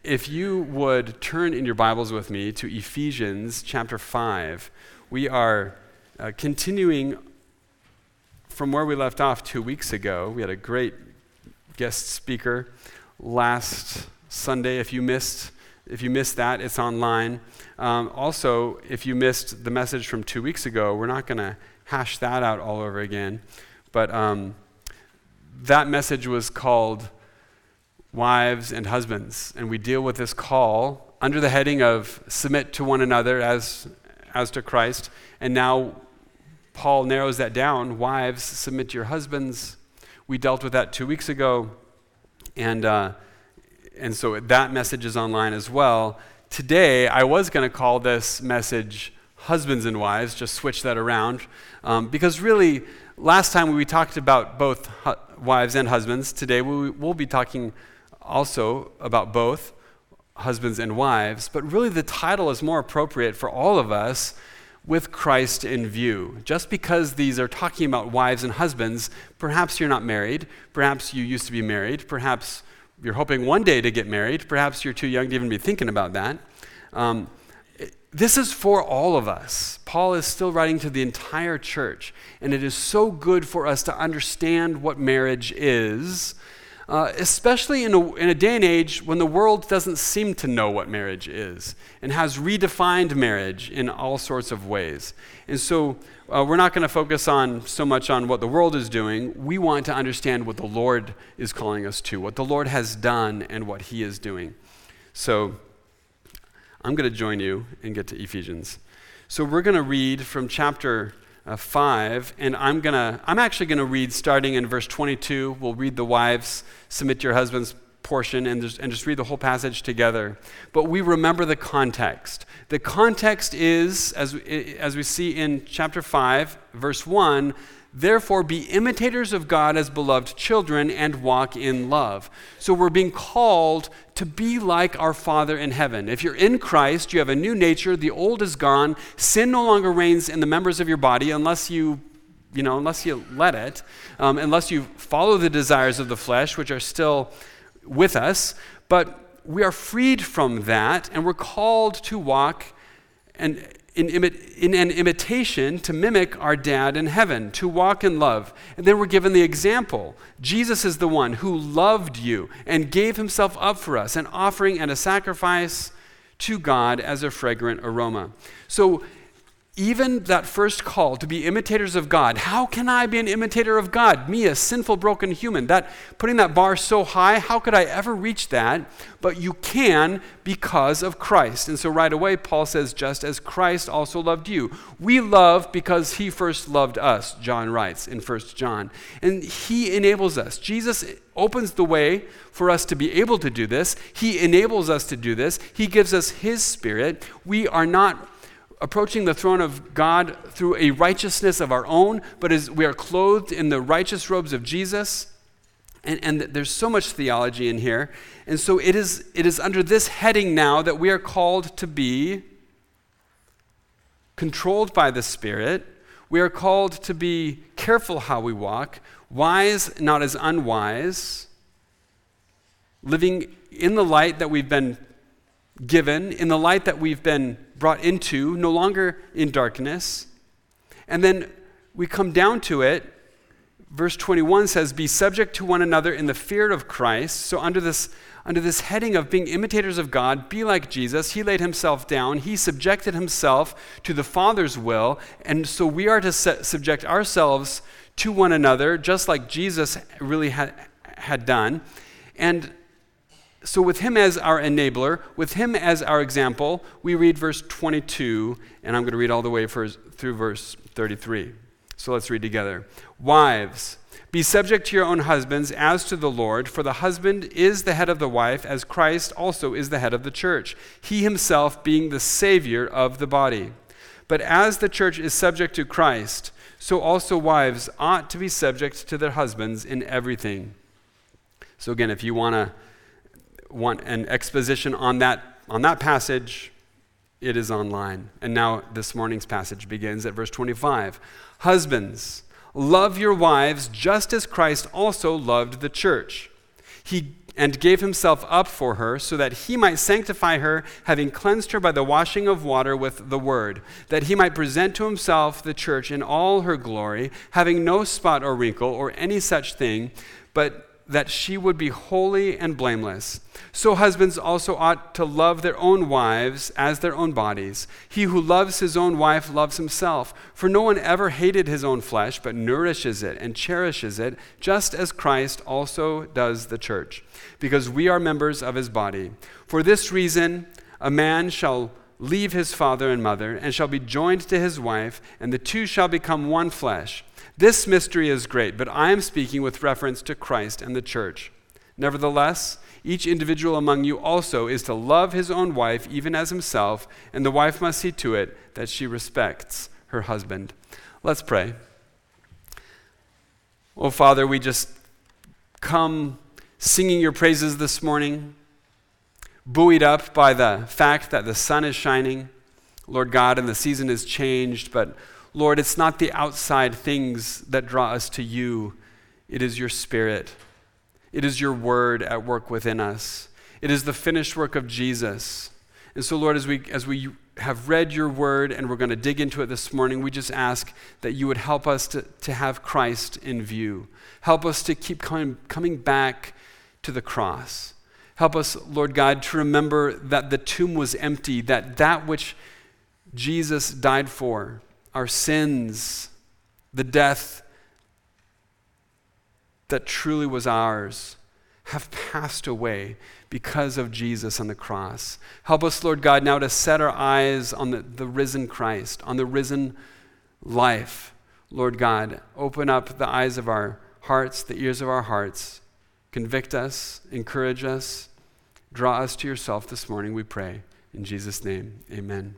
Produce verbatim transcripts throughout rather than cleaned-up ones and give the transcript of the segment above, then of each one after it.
if you would turn in your Bibles with me to Ephesians chapter five, we are uh, continuing from where we left off two weeks ago. We had a great guest speaker last Sunday. If you missed, if you missed that, it's online. Um, also, if you missed the message from two weeks ago, we're not going to hash that out all over again. But um, that message was called Wives and Husbands, and we deal with this call under the heading of submit to one another as as to Christ. And now Paul narrows that down. Wives, submit to your husbands. We dealt with that two weeks ago, and uh, and so that message is online as well. Today, I was going to call this message Husbands and Wives, just switch that around, um, because really, last time we talked about both hu- wives and husbands. Today, we, we'll be talking also about both husbands and wives, but really the title is more appropriate for all of us with Christ in view. Just because these are talking about wives and husbands, perhaps you're not married, perhaps you used to be married, perhaps you're hoping one day to get married, perhaps you're too young to even be thinking about that. Um, this is for all of us. Paul is still writing to the entire church, and it is so good for us to understand what marriage is, Uh, especially in a, in a day and age when the world doesn't seem to know what marriage is and has redefined marriage in all sorts of ways. And so uh, we're not going to focus on so much on what the world is doing. We want to understand what the Lord is calling us to, what the Lord has done and what he is doing. So I'm going to join you and get to Ephesians. So we're going to read from chapter Uh, five, and I'm gonna, I'm actually gonna read starting in verse twenty-two. We'll read the wives, submit to your husbands portion, and just, and just read the whole passage together. But we remember the context. The context is, as we, as we see in chapter five, verse one, therefore be imitators of God as beloved children and walk in love. So we're being called to be like our Father in heaven. If you're in Christ, you have a new nature, the old is gone, sin no longer reigns in the members of your body unless you, you know, unless you let it, um, unless you follow the desires of the flesh, which are still with us. But we are freed from that, and we're called to walk and In, imi- in an imitation to mimic our dad in heaven, to walk in love. And then we're given the example. Jesus is the one who loved you and gave himself up for us, an offering and a sacrifice to God as a fragrant aroma. So even that first call to be imitators of God, how can I be an imitator of God? Me, a sinful, broken human. That putting that bar so high, how could I ever reach that? But you can because of Christ. And so right away, Paul says, just as Christ also loved you. We love because he first loved us, John writes in First John. And he enables us. Jesus opens the way for us to be able to do this. He enables us to do this. He gives us his Spirit. We are not approaching the throne of God through a righteousness of our own, but as we are clothed in the righteous robes of Jesus. And, and there's so much theology in here. And so it is, it is under this heading now that we are called to be controlled by the Spirit. We are called to be careful how we walk, wise, not as unwise, living in the light that we've been given, in the light that we've been brought into, no longer in darkness. And then we come down to it. Verse twenty-one says, be subject to one another in the fear of Christ. So under this, under this heading of being imitators of God, be like Jesus. He laid himself down. He subjected himself to the Father's will. And so we are to se- subject ourselves to one another, just like Jesus really had, had done. And so with him as our enabler, with him as our example, we read verse twenty-two, and I'm going to read all the way for, through verse thirty-three. So let's read together. Wives, be subject to your own husbands as to the Lord, for the husband is the head of the wife, as Christ also is the head of the church, he himself being the Savior of the body. But as the church is subject to Christ, so also wives ought to be subject to their husbands in everything. So again, if you want to want an exposition on that on that passage, it is online. And now this morning's passage begins at verse twenty-five. Husbands, love your wives just as Christ also loved the church. He and gave himself up for her, so that he might sanctify her, having cleansed her by the washing of water with the word, that he might present to himself the church in all her glory, having no spot or wrinkle or any such thing, but that she would be holy and blameless. So husbands also ought to love their own wives as their own bodies. He who loves his own wife loves himself. For no one ever hated his own flesh, but nourishes it and cherishes it, just as Christ also does the church, because we are members of his body. For this reason, a man shall leave his father and mother, and shall be joined to his wife, and the two shall become one flesh. This mystery is great, but I am speaking with reference to Christ and the church. Nevertheless, each individual among you also is to love his own wife even as himself, and the wife must see to it that she respects her husband. Let's pray. Oh, Father, we just come singing your praises this morning, buoyed up by the fact that the sun is shining, Lord God, and the season has changed, but Lord, it's not the outside things that draw us to you. It is your Spirit. It is your word at work within us. It is the finished work of Jesus. And so, Lord, as we as we have read your word and we're going to dig into it this morning, we just ask that you would help us to, to have Christ in view. Help us to keep coming, coming back to the cross. Help us, Lord God, to remember that the tomb was empty, that that which Jesus died for, our sins, the death that truly was ours, have passed away because of Jesus on the cross. Help us, Lord God, now to set our eyes on the, the risen Christ, on the risen life. Lord God, open up the eyes of our hearts, the ears of our hearts. Convict us, encourage us, draw us to yourself this morning, we pray. In Jesus' name, amen.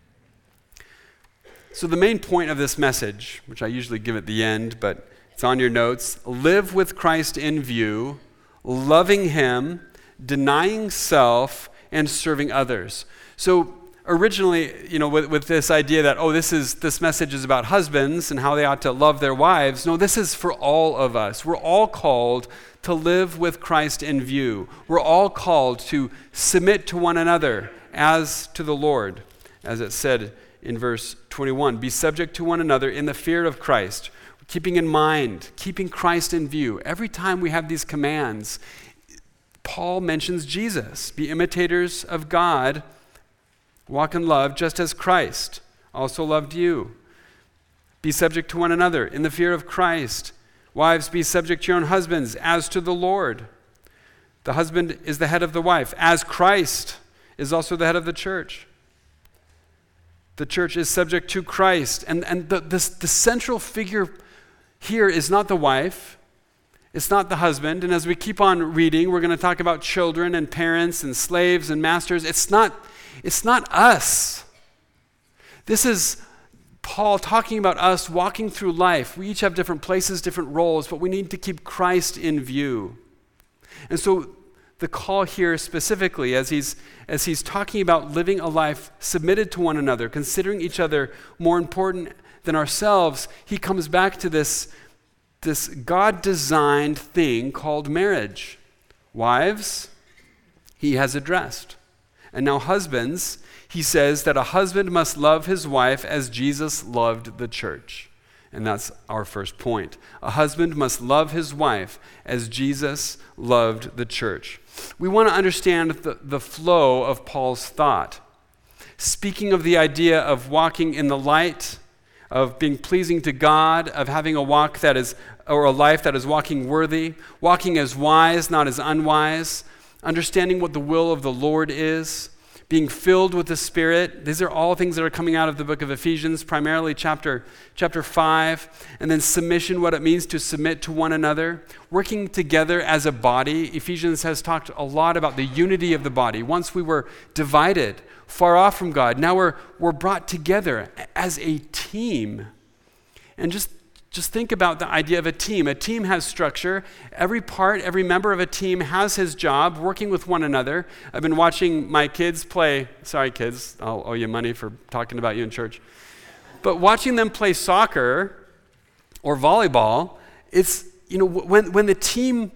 So the main point of this message, which I usually give at the end, but it's on your notes: live with Christ in view, loving him, denying self, and serving others. So originally, you know, with, with this idea that, oh, this is this message is about husbands and how they ought to love their wives. No, this is for all of us. We're all called to live with Christ in view. We're all called to submit to one another as to the Lord, as it said in verse twenty-one, be subject to one another in the fear of Christ, keeping in mind, keeping Christ in view. Every time we have these commands, Paul mentions Jesus. Be imitators of God, walk in love, just as Christ also loved you. Be subject to one another in the fear of Christ. Wives, be subject to your own husbands as to the Lord. The husband is the head of the wife, as Christ is also the head of the church. The church is subject to Christ. And, and the, the, the central figure here is not the wife. It's not the husband. And as we keep on reading, we're going to talk about children and parents and slaves and masters. It's not, it's not us. This is Paul talking about us walking through life. We each have different places, different roles, but we need to keep Christ in view. And so the call here specifically, as he's as he's talking about living a life submitted to one another, considering each other more important than ourselves, he comes back to this, this God-designed thing called marriage. Wives, he has addressed. And now husbands, he says that a husband must love his wife as Jesus loved the church. And that's our first point. A husband must love his wife as Jesus loved the church. We want to understand the, the flow of Paul's thought. Speaking of the idea of walking in the light, of being pleasing to God, of having a walk that is, or a life that is walking worthy, walking as wise, not as unwise, understanding what the will of the Lord is, being filled with the Spirit. These are all things that are coming out of the book of Ephesians, primarily chapter, chapter five. And then submission, what it means to submit to one another. Working together as a body. Ephesians has talked a lot about the unity of the body. Once we were divided, far off from God. Now we're, we're brought together as a team. And just Just think about the idea of a team. A team has structure. Every part, every member of a team has his job, working with one another. I've been watching my kids play, sorry kids, I'll owe you money for talking about you in church. But watching them play soccer or volleyball, it's, you know, when, when the team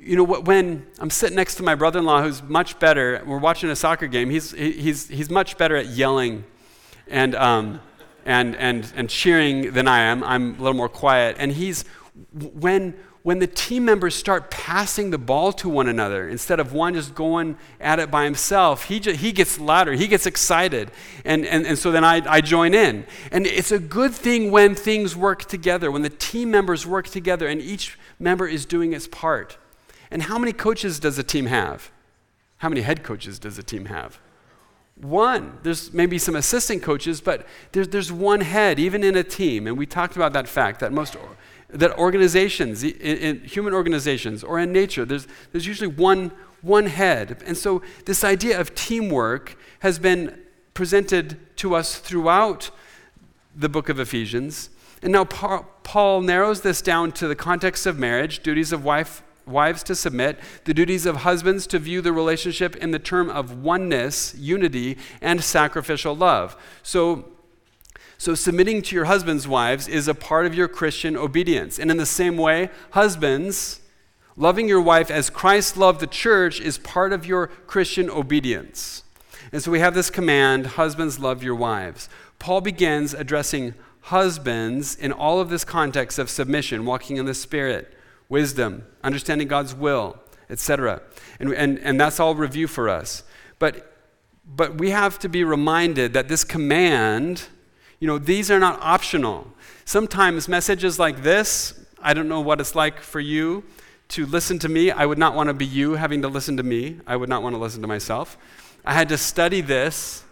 you know, when I'm sitting next to my brother-in-law who's much better, we're watching a soccer game, he's, he's, he's much better at yelling and, um, and, and, and cheering than I am. I'm a little more quiet. And he's, when, when the team members start passing the ball to one another, instead of one just going at it by himself, he, just, he gets louder, he gets excited. And, and, and so then I, I join in. And it's a good thing when things work together, when the team members work together and each member is doing its part. And how many coaches does a team have? How many head coaches does a team have? One. There's maybe some assistant coaches, but there's, there's one head, even in a team. And we talked about that fact, that most that organizations, in, in human organizations or in nature, there's, there's usually one, one head. And so this idea of teamwork has been presented to us throughout the book of Ephesians. And now pa- Paul narrows this down to the context of marriage, duties of wife wives to submit, the duties of husbands to view the relationship in the term of oneness, unity, and sacrificial love. So, so submitting to your husband's wives is a part of your Christian obedience. And in the same way, husbands, loving your wife as Christ loved the church is part of your Christian obedience. And so we have this command, husbands, love your wives. Paul begins addressing husbands in all of this context of submission, walking in the Spirit, wisdom, understanding God's will, et cetera. And, and, and that's all review for us. But, but we have to be reminded that this command, you know, these are not optional. Sometimes messages like this, I don't know what it's like for you to listen to me. I would not want to be you having to listen to me. I would not want to listen to myself. I had to study this.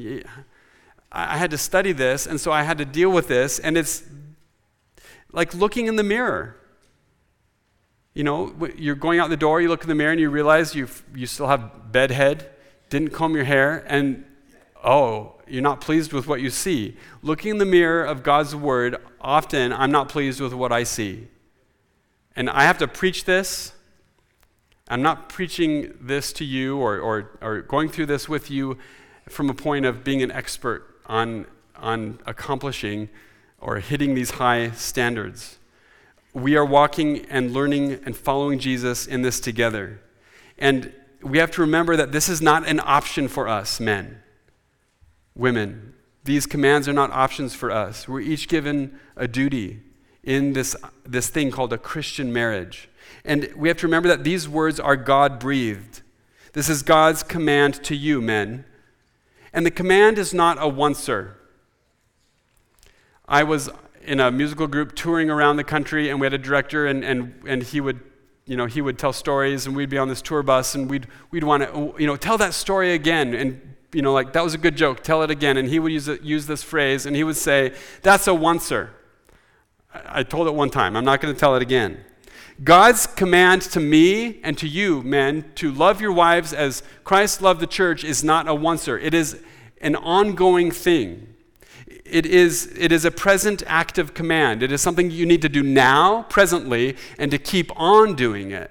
I had to study this, and so I had to deal with this, and it's like looking in the mirror. You know, you're going out the door, you look in the mirror, and you realize you you still have bed head, didn't comb your hair, and oh, you're not pleased with what you see. Looking in the mirror of God's word, often I'm not pleased with what I see. And I have to preach this. I'm not preaching this to you or or, or going through this with you from a point of being an expert on, on accomplishing or hitting these high standards. We are walking and learning and following Jesus in this together. And we have to remember that this is not an option for us, men, women. These commands are not options for us. We're each given a duty in this, this thing called a Christian marriage. And we have to remember that these words are God-breathed. This is God's command to you, men. And the command is not a oncer. I was in a musical group touring around the country, and we had a director, and and and he would, you know, he would tell stories, and we'd be on this tour bus, and we'd we'd want to, you know, tell that story again, and you know, like that was a good joke, tell it again, and he would use it, use this phrase, and he would say, "That's a oncer." I, I told it one time. I'm not going to tell it again. God's command to me and to you, men, to love your wives as Christ loved the church is not a oncer. It is an ongoing thing. It is, it is a present active command. It is something you need to do now, presently, and to keep on doing it.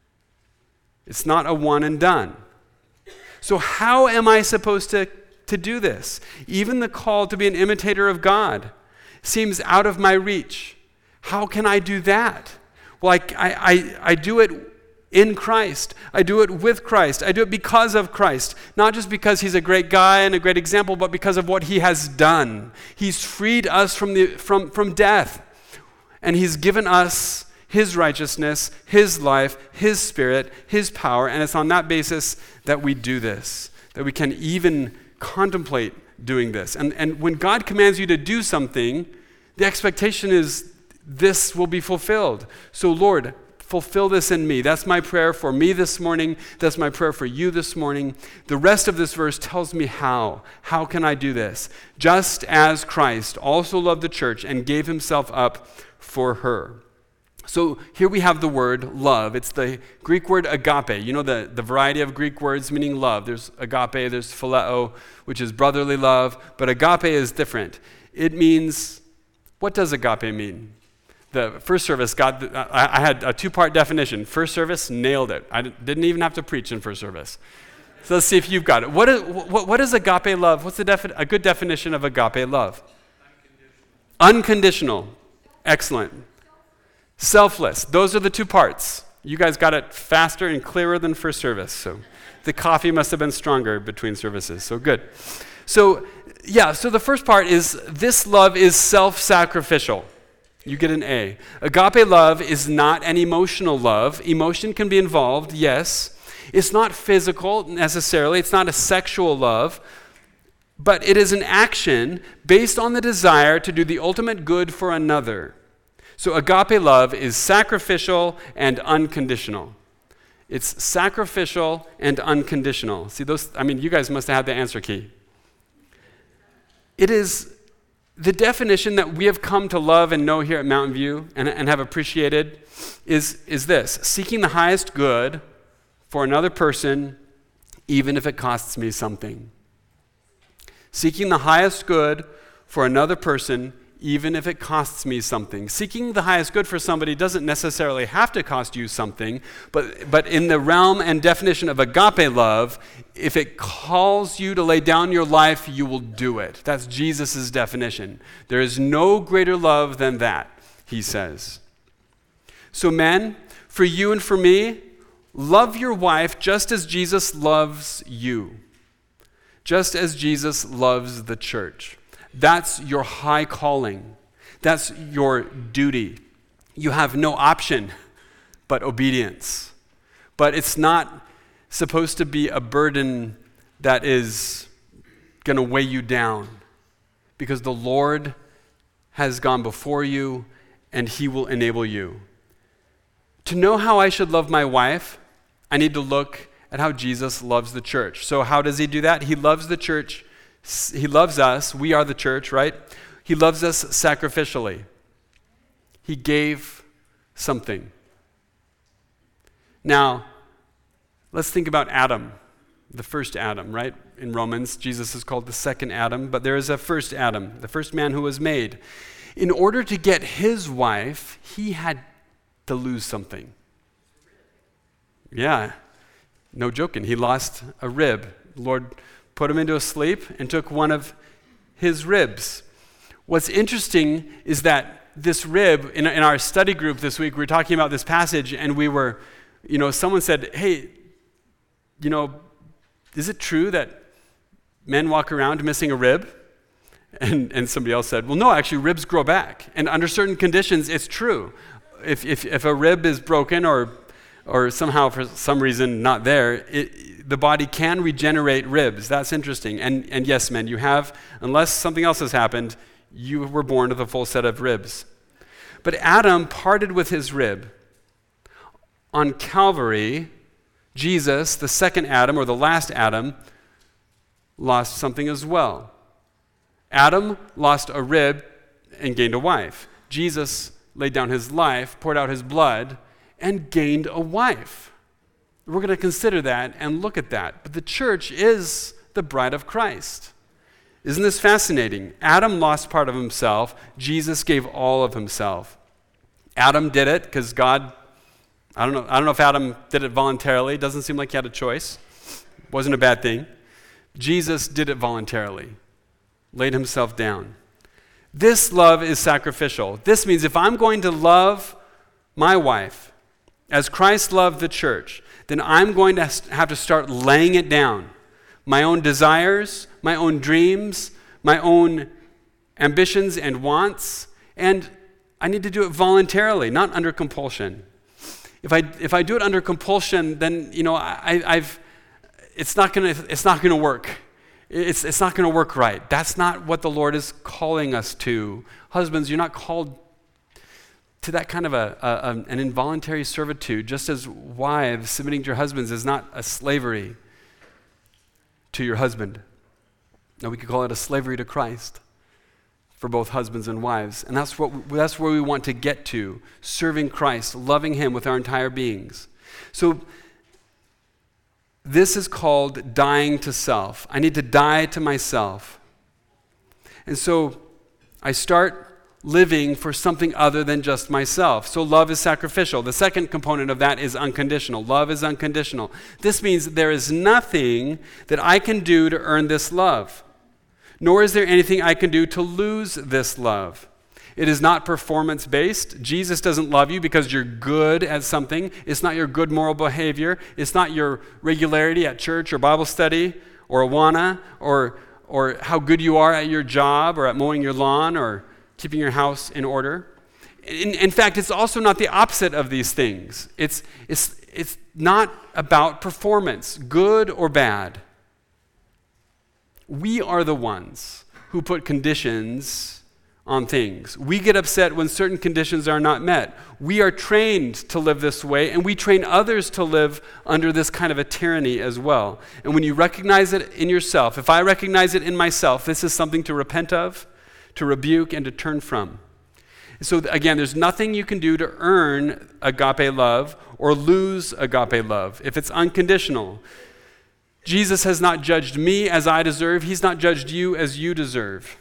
It's not a one and done. So how am I supposed to, to do this? Even the call to be an imitator of God seems out of my reach. How can I do that? Well, I, I, I do it in Christ. I do it with Christ. I do it because of Christ. Not just because he's a great guy and a great example, but because of what he has done. He's freed us from, the, from, from death. And he's given us his righteousness, his life, his spirit, his power. And it's on that basis that we do this, that we can even contemplate doing this. And, and when God commands you to do something, the expectation is this will be fulfilled. So Lord, fulfill this in me. That's my prayer for me this morning. That's my prayer for you this morning. The rest of this verse tells me how. How can I do this? Just as Christ also loved the church and gave himself up for her. So here we have the word love. It's the Greek word agape. You know the, the variety of Greek words meaning love. There's agape, there's phileo, which is brotherly love. But agape is different. It means, what does agape mean? The first service got, the, I, I had a two-part definition. First service, nailed it. I didn't even have to preach in first service. So let's see if you've got it. What is, what, what is agape love? What's the defi- a good definition of agape love? Unconditional. Unconditional. Excellent. Selfless. Those are the two parts. You guys got it faster and clearer than first service. So the coffee must have been stronger between services. So good. So yeah, so the first part is this love is self-sacrificial. You get an A. Agape love is not an emotional love. Emotion can be involved, yes. It's not physical necessarily. It's not a sexual love. But it is an action based on the desire to do the ultimate good for another. So agape love is sacrificial and unconditional. It's sacrificial and unconditional. See, those, I mean, you guys must have had the answer key. It is the definition that we have come to love and know here at Mountain View and, and have appreciated is, is this: seeking the highest good for another person, even if it costs me something. Seeking the highest good for another person, even if it costs me something. Seeking the highest good for somebody doesn't necessarily have to cost you something, but, but in the realm and definition of agape love, if it calls you to lay down your life, you will do it. That's Jesus' definition. There is no greater love than that, he says. So men, for you and for me, love your wife just as Jesus loves you. Just as Jesus loves the church. That's your high calling. That's your duty. You have no option but obedience. But it's not supposed to be a burden that is going to weigh you down, because the Lord has gone before you and he will enable you. To know how I should love my wife, I need to look at how Jesus loves the church. So how does he do that? He loves the church. He loves us. We are the church, right? He loves us sacrificially. He gave something. Now, let's think about Adam, the first Adam, right? In Romans, Jesus is called the second Adam, but there is a first Adam, the first man who was made. In order to get his wife, he had to lose something. Yeah, no joking. He lost a rib. The Lord put him into a sleep and took one of his ribs. What's interesting is that this rib, in, in our study group this week, we were talking about this passage, and we were, you know, someone said, hey, you know, is it true that men walk around missing a rib? And, and somebody else said, well, no, actually, ribs grow back. And under certain conditions, it's true. If, if, if a rib is broken or or somehow for some reason not there, it, the body can regenerate ribs. That's interesting. And, and yes, men, you have, unless something else has happened, you were born with a full set of ribs. But Adam parted with his rib. On Calvary, Jesus, the second Adam, or the last Adam, lost something as well. Adam lost a rib and gained a wife. Jesus laid down his life, poured out his blood, and gained a wife. We're going to consider that and look at that. But the church is the bride of Christ. Isn't this fascinating? Adam lost part of himself. Jesus gave all of himself. Adam did it because God, I don't know, I don't know if Adam did it voluntarily. It doesn't seem like he had a choice. It wasn't a bad thing. Jesus did it voluntarily. Laid himself down. This love is sacrificial. This means if I'm going to love my wife as Christ loved the church, then I'm going to have to start laying it down. My own desires, my own dreams, my own ambitions and wants, and I need to do it voluntarily, not under compulsion. If I if I do it under compulsion, then you know I, I've it's not gonna it's not gonna work. It's it's not gonna work right. That's not what the Lord is calling us to. Husbands, you're not called to that kind of a, a, an involuntary servitude, just as wives submitting to your husbands is not a slavery to your husband. No, we could call it a slavery to Christ for both husbands and wives. And that's what that's where we want to get to, serving Christ, loving him with our entire beings. So this is called dying to self. I need to die to myself. And so I start living for something other than just myself. So love is sacrificial. The second component of that is unconditional. Love is unconditional. This means there is nothing that I can do to earn this love, nor is there anything I can do to lose this love. It is not performance-based. Jesus doesn't love you because you're good at something. It's not your good moral behavior. It's not your regularity at church or Bible study or Awana or, or how good you are at your job or at mowing your lawn or keeping your house in order. In, in fact, it's also not the opposite of these things. It's, it's, it's not about performance, good or bad. We are the ones who put conditions on things. We get upset when certain conditions are not met. We are trained to live this way, and we train others to live under this kind of a tyranny as well. And when you recognize it in yourself, if I recognize it in myself, this is something to repent of, to rebuke, and to turn from. So again, there's nothing you can do to earn agape love or lose agape love if it's unconditional. Jesus has not judged me as I deserve. He's not judged you as you deserve.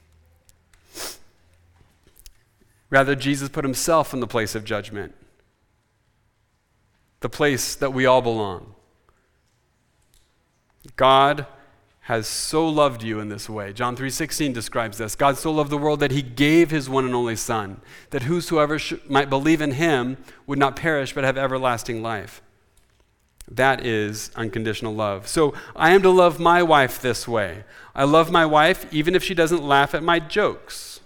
Rather, Jesus put himself in the place of judgment, the place that we all belong. God has so loved you in this way. John three sixteen describes this. God so loved the world that he gave his one and only Son, that whosoever sh- might believe in him would not perish but have everlasting life. That is unconditional love. So I am to love my wife this way. I love my wife even if she doesn't laugh at my jokes.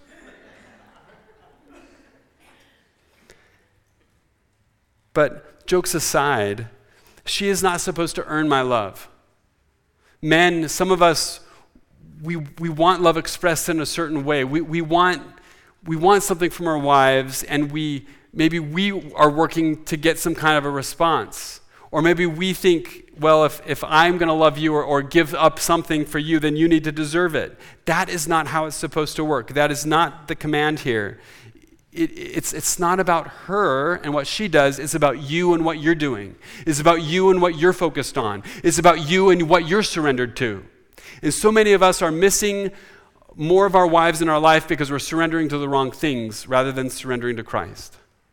But jokes aside, she is not supposed to earn my love. Men, some of us, we we want love expressed in a certain way. We we want we want something from our wives, and we maybe we are working to get some kind of a response. Or maybe we think, well, if, if I'm going to love you or, or give up something for you, then you need to deserve it. That is not how it's supposed to work. That is not the command here. It, it's, it's not about her and what she does. It's about you and what you're doing. It's about you and what you're focused on. It's about you and what you're surrendered to. And so many of us are missing more of our wives in our life because we're surrendering to the wrong things rather than surrendering to Christ.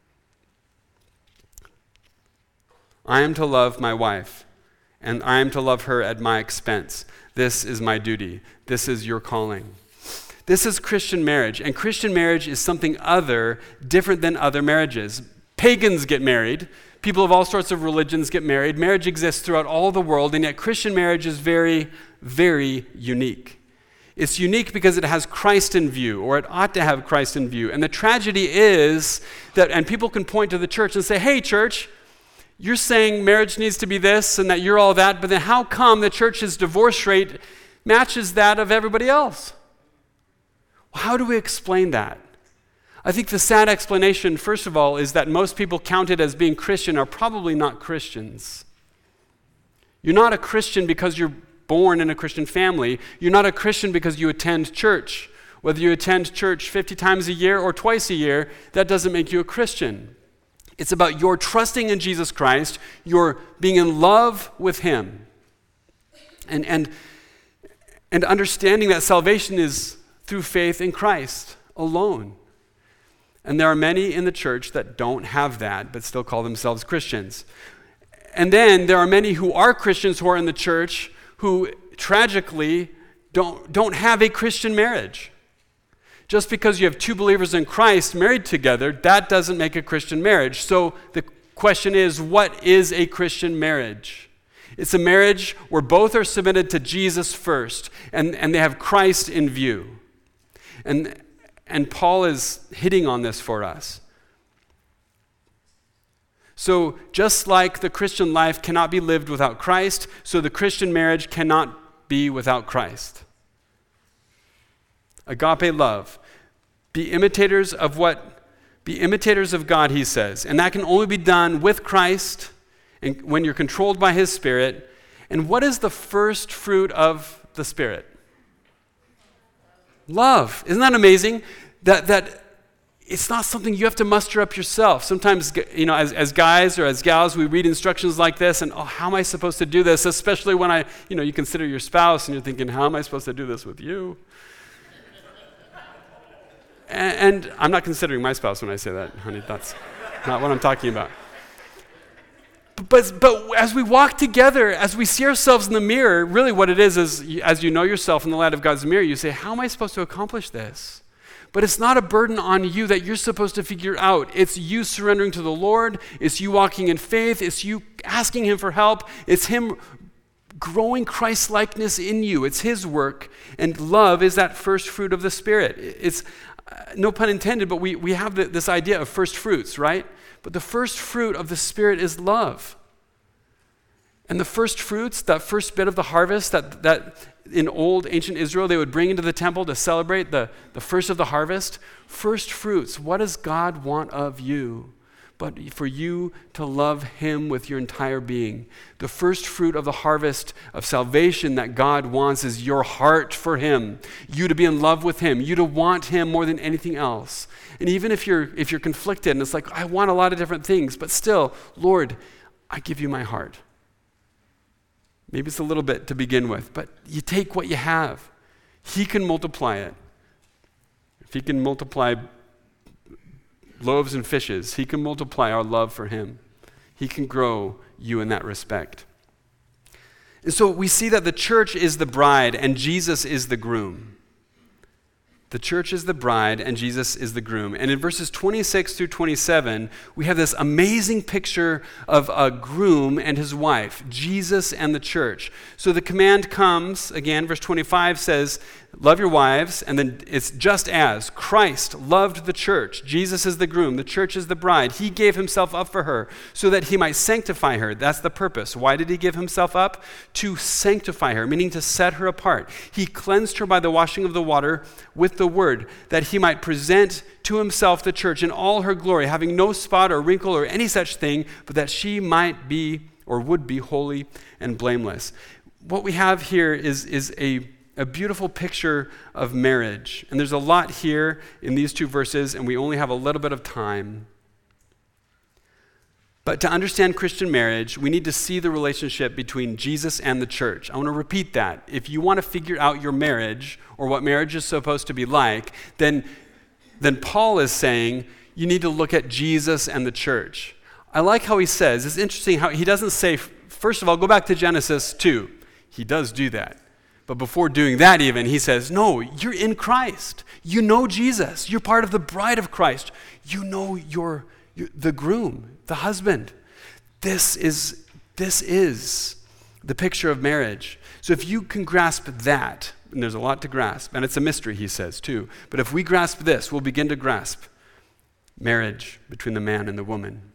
I am to love my wife, and I am to love her at my expense. This is my duty. This is your calling. This is Christian marriage, and Christian marriage is something other, different than other marriages. Pagans get married. People of all sorts of religions get married. Marriage exists throughout all the world, and yet Christian marriage is very, very unique. It's unique because it has Christ in view, or it ought to have Christ in view. And the tragedy is that, and people can point to the church and say, hey, church, you're saying marriage needs to be this and that you're all that, but then how come the church's divorce rate matches that of everybody else? Well, how do we explain that? I think the sad explanation, first of all, is that most people counted as being Christian are probably not Christians. You're not a Christian because you're born in a Christian family. You're not a Christian because you attend church. Whether you attend church fifty times a year or twice a year, that doesn't make you a Christian. It's about your trusting in Jesus Christ, your being in love with him, and, and, and understanding that salvation is through faith in Christ alone. And there are many in the church that don't have that, but still call themselves Christians. And then there are many who are Christians who are in the church who tragically don't, don't have a Christian marriage. Just because you have two believers in Christ married together, that doesn't make a Christian marriage. So the question is, what is a Christian marriage? It's a marriage where both are submitted to Jesus first, and, and they have Christ in view. And, and Paul is hitting on this for us. So just like the Christian life cannot be lived without Christ, so the Christian marriage cannot be without Christ. Agape love. Be imitators of what? Be imitators of God, he says. And that can only be done with Christ and when you're controlled by his Spirit. And what is the first fruit of the Spirit? Love. Isn't that amazing? That that it's not something you have to muster up yourself. Sometimes, you know, as, as guys or as gals, we read instructions like this and, oh, how am I supposed to do this? Especially when I, you know, you consider your spouse and you're thinking, how am I supposed to do this with you? And I'm not considering my spouse when I say that, honey. That's not what I'm talking about. But, but as we walk together, as we see ourselves in the mirror, really what it is is, as you know yourself in the light of God's mirror, you say, how am I supposed to accomplish this? But it's not a burden on you that you're supposed to figure out. It's you surrendering to the Lord. It's you walking in faith. It's you asking him for help. It's him growing Christ-likeness in you. It's his work. And love is that first fruit of the Spirit. It's, uh, no pun intended, but we, we have the, this idea of first fruits, right? But the first fruit of the Spirit is love. And the first fruits, that first bit of the harvest that, that in old ancient Israel they would bring into the temple to celebrate the, the first of the harvest, first fruits, what does God want of you? But for you to love him with your entire being. The first fruit of the harvest of salvation that God wants is your heart for him. You to be in love with him. You to want him more than anything else. And even if you're if you're conflicted and it's like, I want a lot of different things, but still, Lord, I give you my heart. Maybe it's a little bit to begin with, but you take what you have. He can multiply it. If he can multiply loaves and fishes, he can multiply our love for him. He can grow you in that respect. And so we see that the church is the bride and Jesus is the groom. The church is the bride and Jesus is the groom. And in verses twenty-six through twenty-seven, we have this amazing picture of a groom and his wife, Jesus and the church. So the command comes, again, verse twenty-five says, love your wives, and then it's just as Christ loved the church. Jesus is the groom, the church is the bride. He gave himself up for her so that he might sanctify her. That's the purpose. Why did he give himself up? To sanctify her, meaning to set her apart. He cleansed her by the washing of the water with the word, that he might present to himself the church in all her glory, having no spot or wrinkle or any such thing, but that she might be or would be holy and blameless. What we have here is, is a A beautiful picture of marriage. And there's a lot here in these two verses, and we only have a little bit of time. But to understand Christian marriage, we need to see the relationship between Jesus and the church. I want to repeat that. If you want to figure out your marriage, or what marriage is supposed to be like, then, then Paul is saying you need to look at Jesus and the church. I like how he says, it's interesting how he doesn't say, first of all, go back to Genesis two. He does do that. But before doing that even, he says, no, you're in Christ. You know Jesus. You're part of the bride of Christ. You know you're, you're the groom, the husband. This is, this is the picture of marriage. So if you can grasp that, and there's a lot to grasp, and it's a mystery, he says, too. But if we grasp this, we'll begin to grasp marriage between the man and the woman.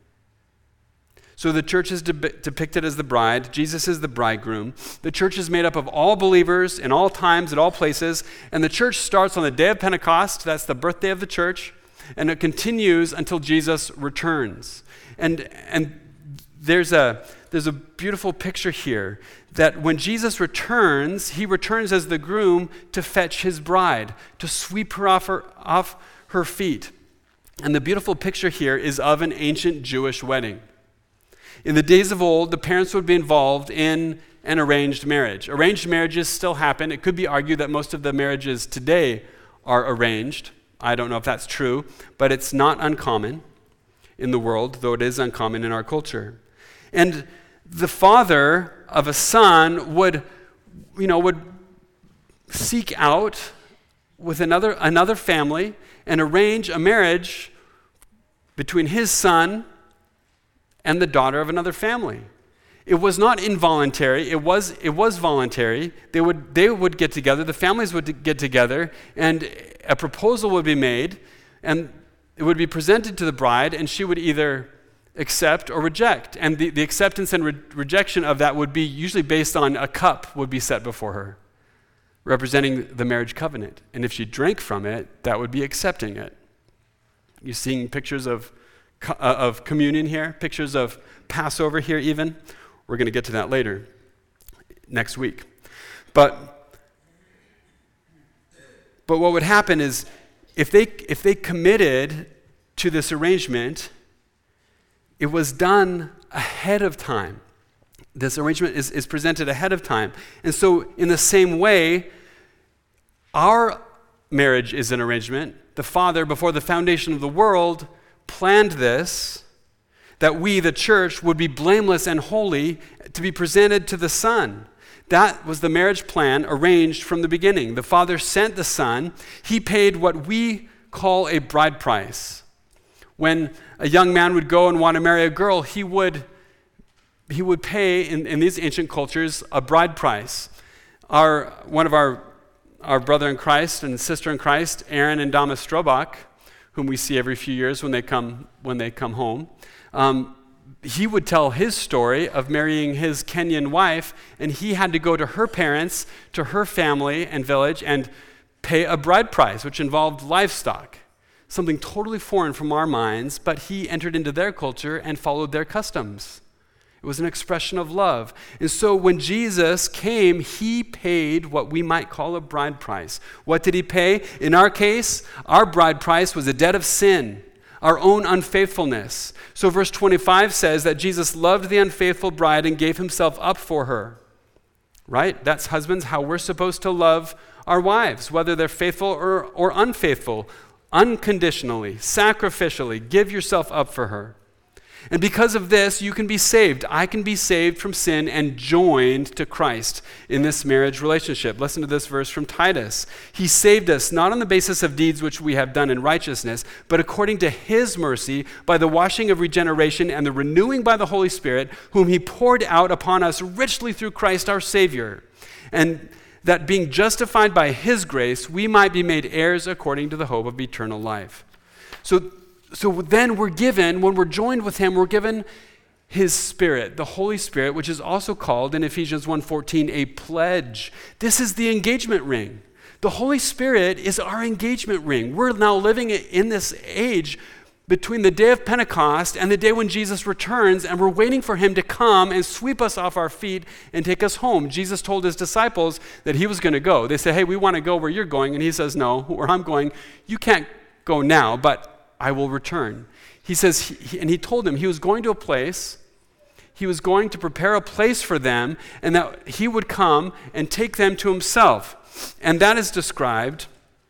So the church is de- depicted as the bride. Jesus is the bridegroom. The church is made up of all believers in all times, at all places. And the church starts on the day of Pentecost. That's the birthday of the church. And it continues until Jesus returns. And, and there's a, there's a beautiful picture here that when Jesus returns, he returns as the groom to fetch his bride, to sweep her off her, off her feet. And the beautiful picture here is of an ancient Jewish wedding. In the days of old, the parents would be involved in an arranged marriage. Arranged marriages still happen. It could be argued that most of the marriages today are arranged. I don't know if that's true, but it's not uncommon in the world, though it is uncommon in our culture. And the father of a son would, you know, would seek out with another another family and arrange a marriage between his son and the daughter of another family. It was not involuntary. It was it was voluntary. They would they would get together. The families would get together, and a proposal would be made, and it would be presented to the bride, and she would either accept or reject. And the, the acceptance and re- rejection of that would be usually based on a cup would be set before her, representing the marriage covenant. And if she drank from it, that would be accepting it. You're seeing pictures of of communion here, pictures of Passover here even. We're going to get to that later, next week. But, but what would happen is if they, if they committed to this arrangement, it was done ahead of time. This arrangement is, is presented ahead of time. And so in the same way, our marriage is an arrangement. The Father, before the foundation of the world, planned this, that we, the church, would be blameless and holy to be presented to the Son. That was the marriage plan arranged from the beginning. The Father sent the Son. He paid what we call a bride price. When a young man would go and want to marry a girl, he would, he would pay, in, in these ancient cultures, a bride price. Our, one of our, our brother in Christ and sister in Christ, Aaron and Dama Strobach, whom we see every few years when they come, when they come home, um, he would tell his story of marrying his Kenyan wife, and he had to go to her parents, to her family and village, and pay a bride price, which involved livestock, something totally foreign from our minds, but he entered into their culture and followed their customs. It was an expression of love. And so when Jesus came, he paid what we might call a bride price. What did he pay? In our case, our bride price was a debt of sin, our own unfaithfulness. So verse twenty-five says that Jesus loved the unfaithful bride and gave himself up for her. Right? That's, husbands, how we're supposed to love our wives, whether they're faithful or, or unfaithful, unconditionally, sacrificially. Give yourself up for her. And because of this, you can be saved. I can be saved from sin and joined to Christ in this marriage relationship. Listen to this verse from Titus. He saved us not on the basis of deeds which we have done in righteousness, but according to his mercy by the washing of regeneration and the renewing by the Holy Spirit, whom he poured out upon us richly through Christ our Savior. And that being justified by his grace, we might be made heirs according to the hope of eternal life. So So then we're given, when we're joined with him, we're given his Spirit, the Holy Spirit, which is also called in Ephesians one fourteen a pledge. This is the engagement ring. The Holy Spirit is our engagement ring. We're now living in this age between the day of Pentecost and the day when Jesus returns, and we're waiting for him to come and sweep us off our feet and take us home. Jesus told his disciples that he was going to go. They said, hey, we want to go where you're going. And he says, no, where I'm going, you can't go now, but I will return. He says, he, and he told them he was going to a place, he was going to prepare a place for them, and that he would come and take them to himself. And that is described,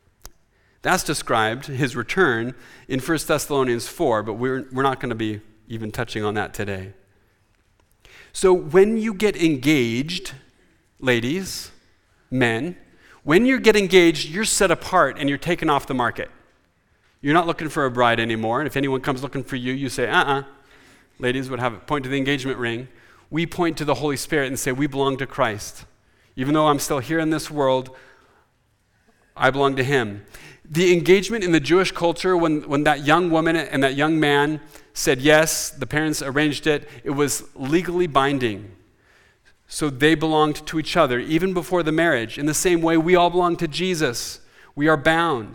that's described, his return, in First Thessalonians four, but we're, we're not going to be even touching on that today. So when you get engaged, ladies, men, when you get engaged, you're set apart and you're taken off the market. You're not looking for a bride anymore. And if anyone comes looking for you, you say, uh-uh. Ladies would have it, point to the engagement ring. We point to the Holy Spirit and say, we belong to Christ. Even though I'm still here in this world, I belong to him. The engagement in the Jewish culture, when, when that young woman and that young man said yes, the parents arranged it, it was legally binding. So they belonged to each other, even before the marriage. In the same way, we all belong to Jesus. We are bound.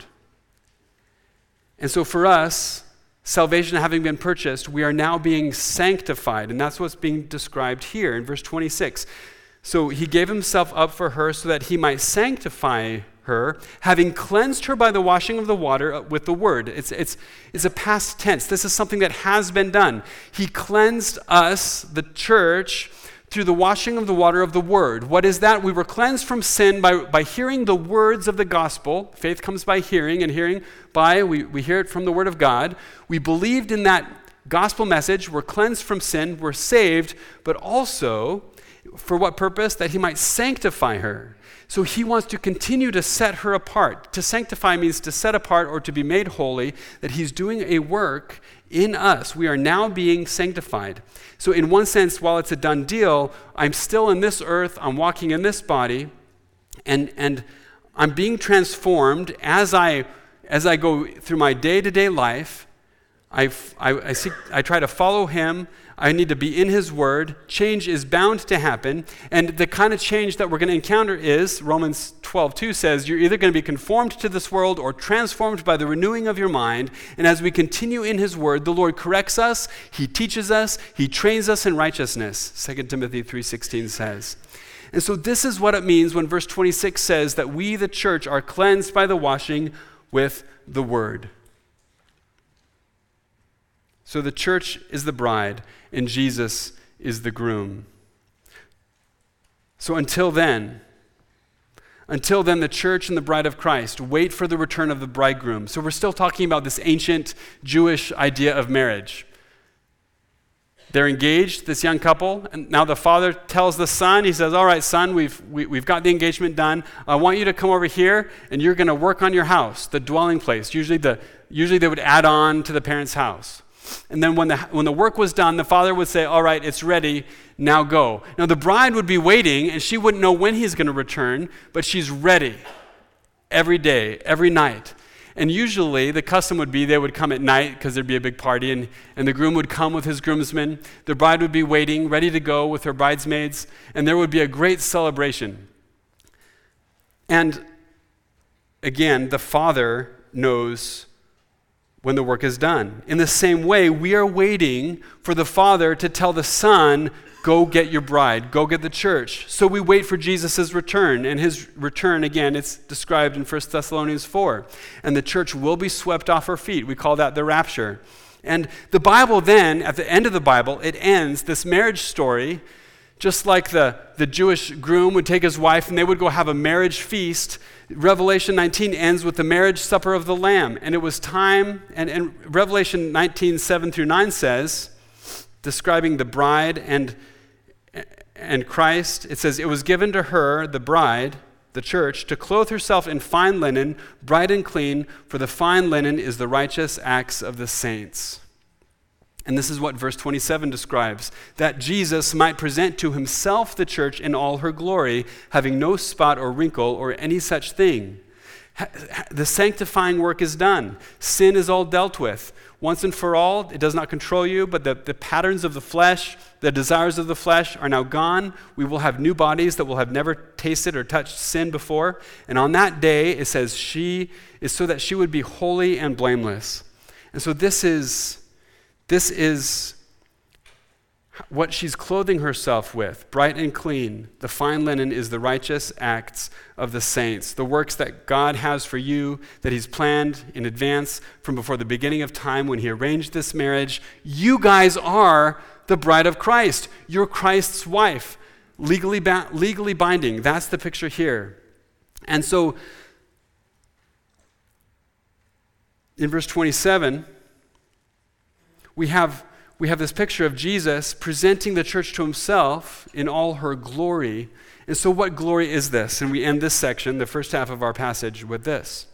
And so for us, salvation having been purchased, we are now being sanctified. And that's what's being described here in verse twenty-six. So he gave himself up for her so that he might sanctify her, having cleansed her by the washing of the water with the word. It's, it's, it's a past tense. This is something that has been done. He cleansed us, the church, through the washing of the water of the word. What is that? We were cleansed from sin by, by hearing the words of the gospel. Faith comes by hearing, and hearing by, we, we hear it from the word of God. We believed in that gospel message. We're cleansed from sin. We're saved, but also, for what purpose? That he might sanctify her. So he wants to continue to set her apart. To sanctify means to set apart or to be made holy, that he's doing a work in us. We are now being sanctified. So in one sense, while it's a done deal, I'm still in this earth, I'm walking in this body, and, and I'm being transformed as I, as I go through my day-to-day life. I, I, I, seek, I try to follow him. I need to be in his word. Change is bound to happen. And the kind of change that we're going to encounter is, Romans twelve two says, you're either going to be conformed to this world or transformed by the renewing of your mind. And as we continue in his word, the Lord corrects us, he teaches us, he trains us in righteousness, Second Timothy three sixteen says. And so this is what it means when verse twenty-six says that we, the church, are cleansed by the washing with the word. So the church is the bride, and Jesus is the groom. So until then, until then, the church and the bride of Christ wait for the return of the bridegroom. So we're still talking about this ancient Jewish idea of marriage. They're engaged, this young couple, and now the father tells the son, he says, all right, son, we've, we, we've got the engagement done. I want you to come over here, and you're going to work on your house, the dwelling place. Usually the usually they would add on to the parents' house. And then when the, when the work was done, the father would say, all right, it's ready, now go. Now the bride would be waiting, and she wouldn't know when he's going to return, but she's ready every day, every night. And usually the custom would be they would come at night because there'd be a big party, and, and the groom would come with his groomsmen. The bride would be waiting, ready to go with her bridesmaids, and there would be a great celebration. And again, the father knows when the work is done. In the same way, we are waiting for the father to tell the son, go get your bride, go get the church. So we wait for Jesus' return, and his return, again, it's described in First Thessalonians four. And the church will be swept off her feet. We call that the rapture. And the Bible then, at the end of the Bible, it ends this marriage story, just like the, the Jewish groom would take his wife and they would go have a marriage feast. Revelation nineteen ends with the marriage supper of the Lamb. And it was time, and, and Revelation nineteen, seven through nine says, describing the bride and and Christ, it says, it was given to her, the bride, the church, to clothe herself in fine linen, bright and clean, for the fine linen is the righteous acts of the saints. And this is what verse twenty-seven describes, that Jesus might present to himself the church in all her glory, having no spot or wrinkle or any such thing. The sanctifying work is done. Sin is all dealt with. Once and for all, it does not control you, but the, the patterns of the flesh, the desires of the flesh are now gone. We will have new bodies that will have never tasted or touched sin before. And on that day, it says she is so that she would be holy and blameless. And so this is, this is what she's clothing herself with, bright and clean. The fine linen is the righteous acts of the saints, the works that God has for you, that he's planned in advance from before the beginning of time when he arranged this marriage. You guys are the bride of Christ. You're Christ's wife, legally, ba- legally binding. That's the picture here. And so in verse twenty-seven, we have We have this picture of Jesus presenting the church to himself in all her glory. And so what glory is this? And we end this section, the first half of our passage, with this.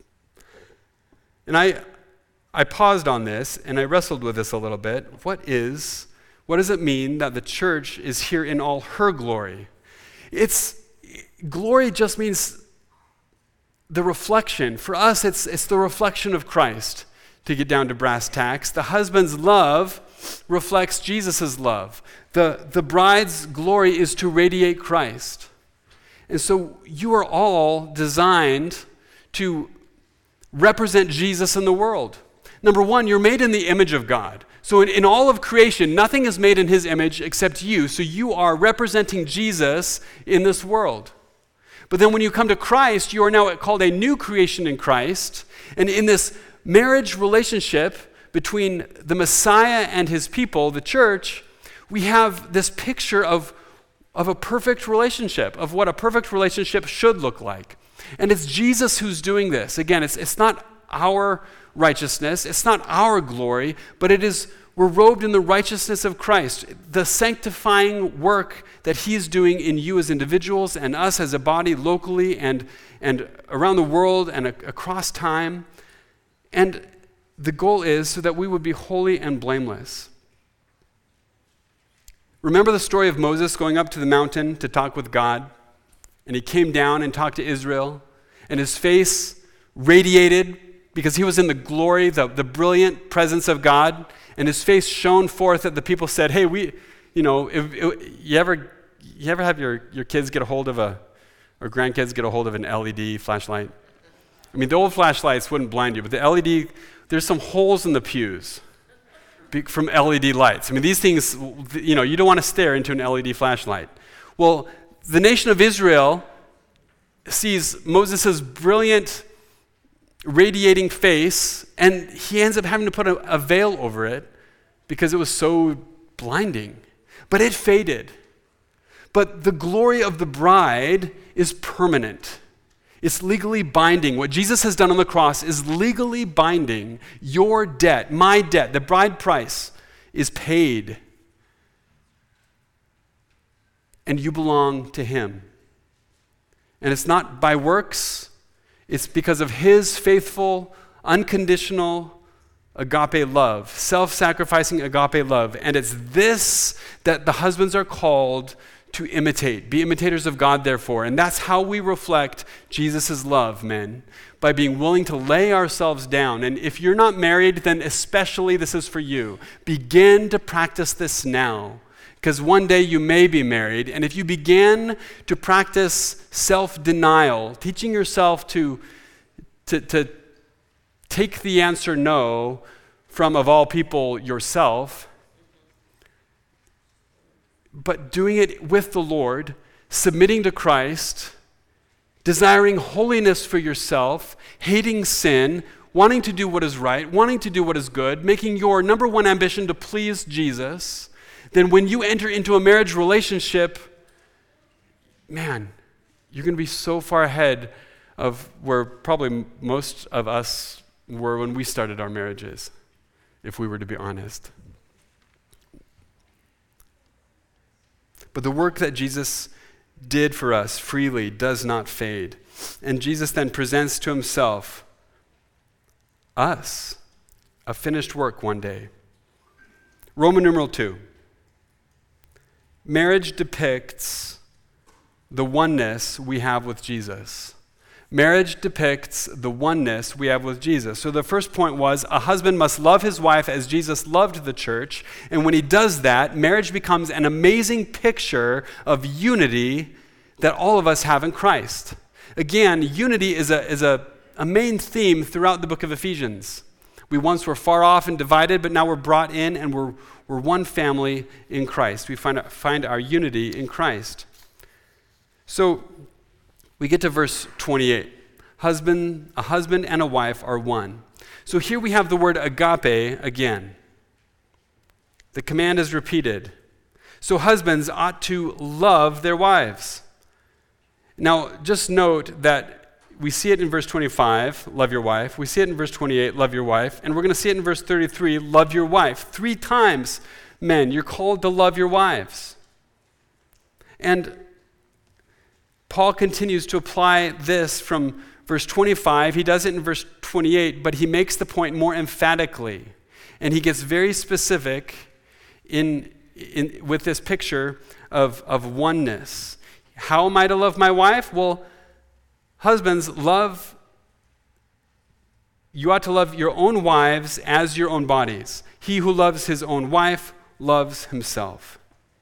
And I I paused on this and I wrestled with this a little bit. What is, what does it mean that the church is here in all her glory? It's, glory just means the reflection. For us, it's it's the reflection of Christ, to get down to brass tacks. The husband's love reflects Jesus' love. The, the bride's glory is to radiate Christ. And so you are all designed to represent Jesus in the world. Number one, you're made in the image of God. So in, in all of creation, nothing is made in his image except you. So you are representing Jesus in this world. But then when you come to Christ, you are now called a new creation in Christ. And in this marriage relationship between the Messiah and his people, the church, we have this picture of, of a perfect relationship, of what a perfect relationship should look like. And it's Jesus who's doing this. Again, it's, it's not our righteousness, it's not our glory, but it is, we're robed in the righteousness of Christ, the sanctifying work that he's doing in you as individuals and us as a body locally and, and around the world and a, across time. And the goal is so that we would be holy and blameless. Remember the story of Moses going up to the mountain to talk with God? And he came down and talked to Israel, and his face radiated because he was in the glory, the, the brilliant presence of God, and his face shone forth that the people said, hey, we, you know, if, if, you ever you ever have your, your kids get a hold of a, or grandkids get a hold of an L E D flashlight? I mean, the old flashlights wouldn't blind you, but the L E D, there's some holes in the pews from L E D lights. I mean, these things, you know, you don't want to stare into an L E D flashlight. Well, the nation of Israel sees Moses' brilliant, radiating face, and he ends up having to put a, a veil over it because it was so blinding. But it faded. But the glory of the bride is permanent. It's legally binding. What Jesus has done on the cross is legally binding. Your debt, my debt, the bride price is paid. and you belong to him. And it's not by works, it's because of his faithful, unconditional, agape love, self-sacrificing agape love. And it's this that the husbands are called to imitate. Be imitators of God, therefore. And that's how we reflect Jesus' love, men, by being willing to lay ourselves down. And if you're not married, then especially this is for you. Begin to practice this now, because one day you may be married. And if you begin to practice self-denial, teaching yourself to, to, to take the answer no from, of all people, yourself, but doing it with the Lord, submitting to Christ, desiring holiness for yourself, hating sin, wanting to do what is right, wanting to do what is good, making your number one ambition to please Jesus, then when you enter into a marriage relationship, man, you're going to be so far ahead of where probably most of us were when we started our marriages, if we were to be honest. But the work that Jesus did for us freely does not fade. And Jesus then presents to himself us a finished work one day. Roman numeral two. Marriage depicts the oneness we have with Jesus. Marriage depicts the oneness we have with Jesus. So the first point was a husband must love his wife as Jesus loved the church. And when he does that, marriage becomes an amazing picture of unity that all of us have in Christ. Again, unity is a, is a, a main theme throughout the book of Ephesians. We once were far off and divided, but now we're brought in and we're, we're one family in Christ. We find, find our unity in Christ. So we get to verse twenty-eight. Husband, a husband and a wife are one. So here we have the word agape again. The command is repeated. So husbands ought to love their wives. Now, just note that we see it in verse twenty-five, love your wife. We see it in verse twenty-eight, love your wife. And we're going to see it in verse thirty-three, love your wife. Three times, men, you're called to love your wives. And Paul continues to apply this from verse twenty-five. He does it in verse twenty-eight, but he makes the point more emphatically. And he gets very specific in, in with this picture of, of oneness. How am I to love my wife? Well, husbands, love, you ought to love your own wives as your own bodies. He who loves his own wife loves himself.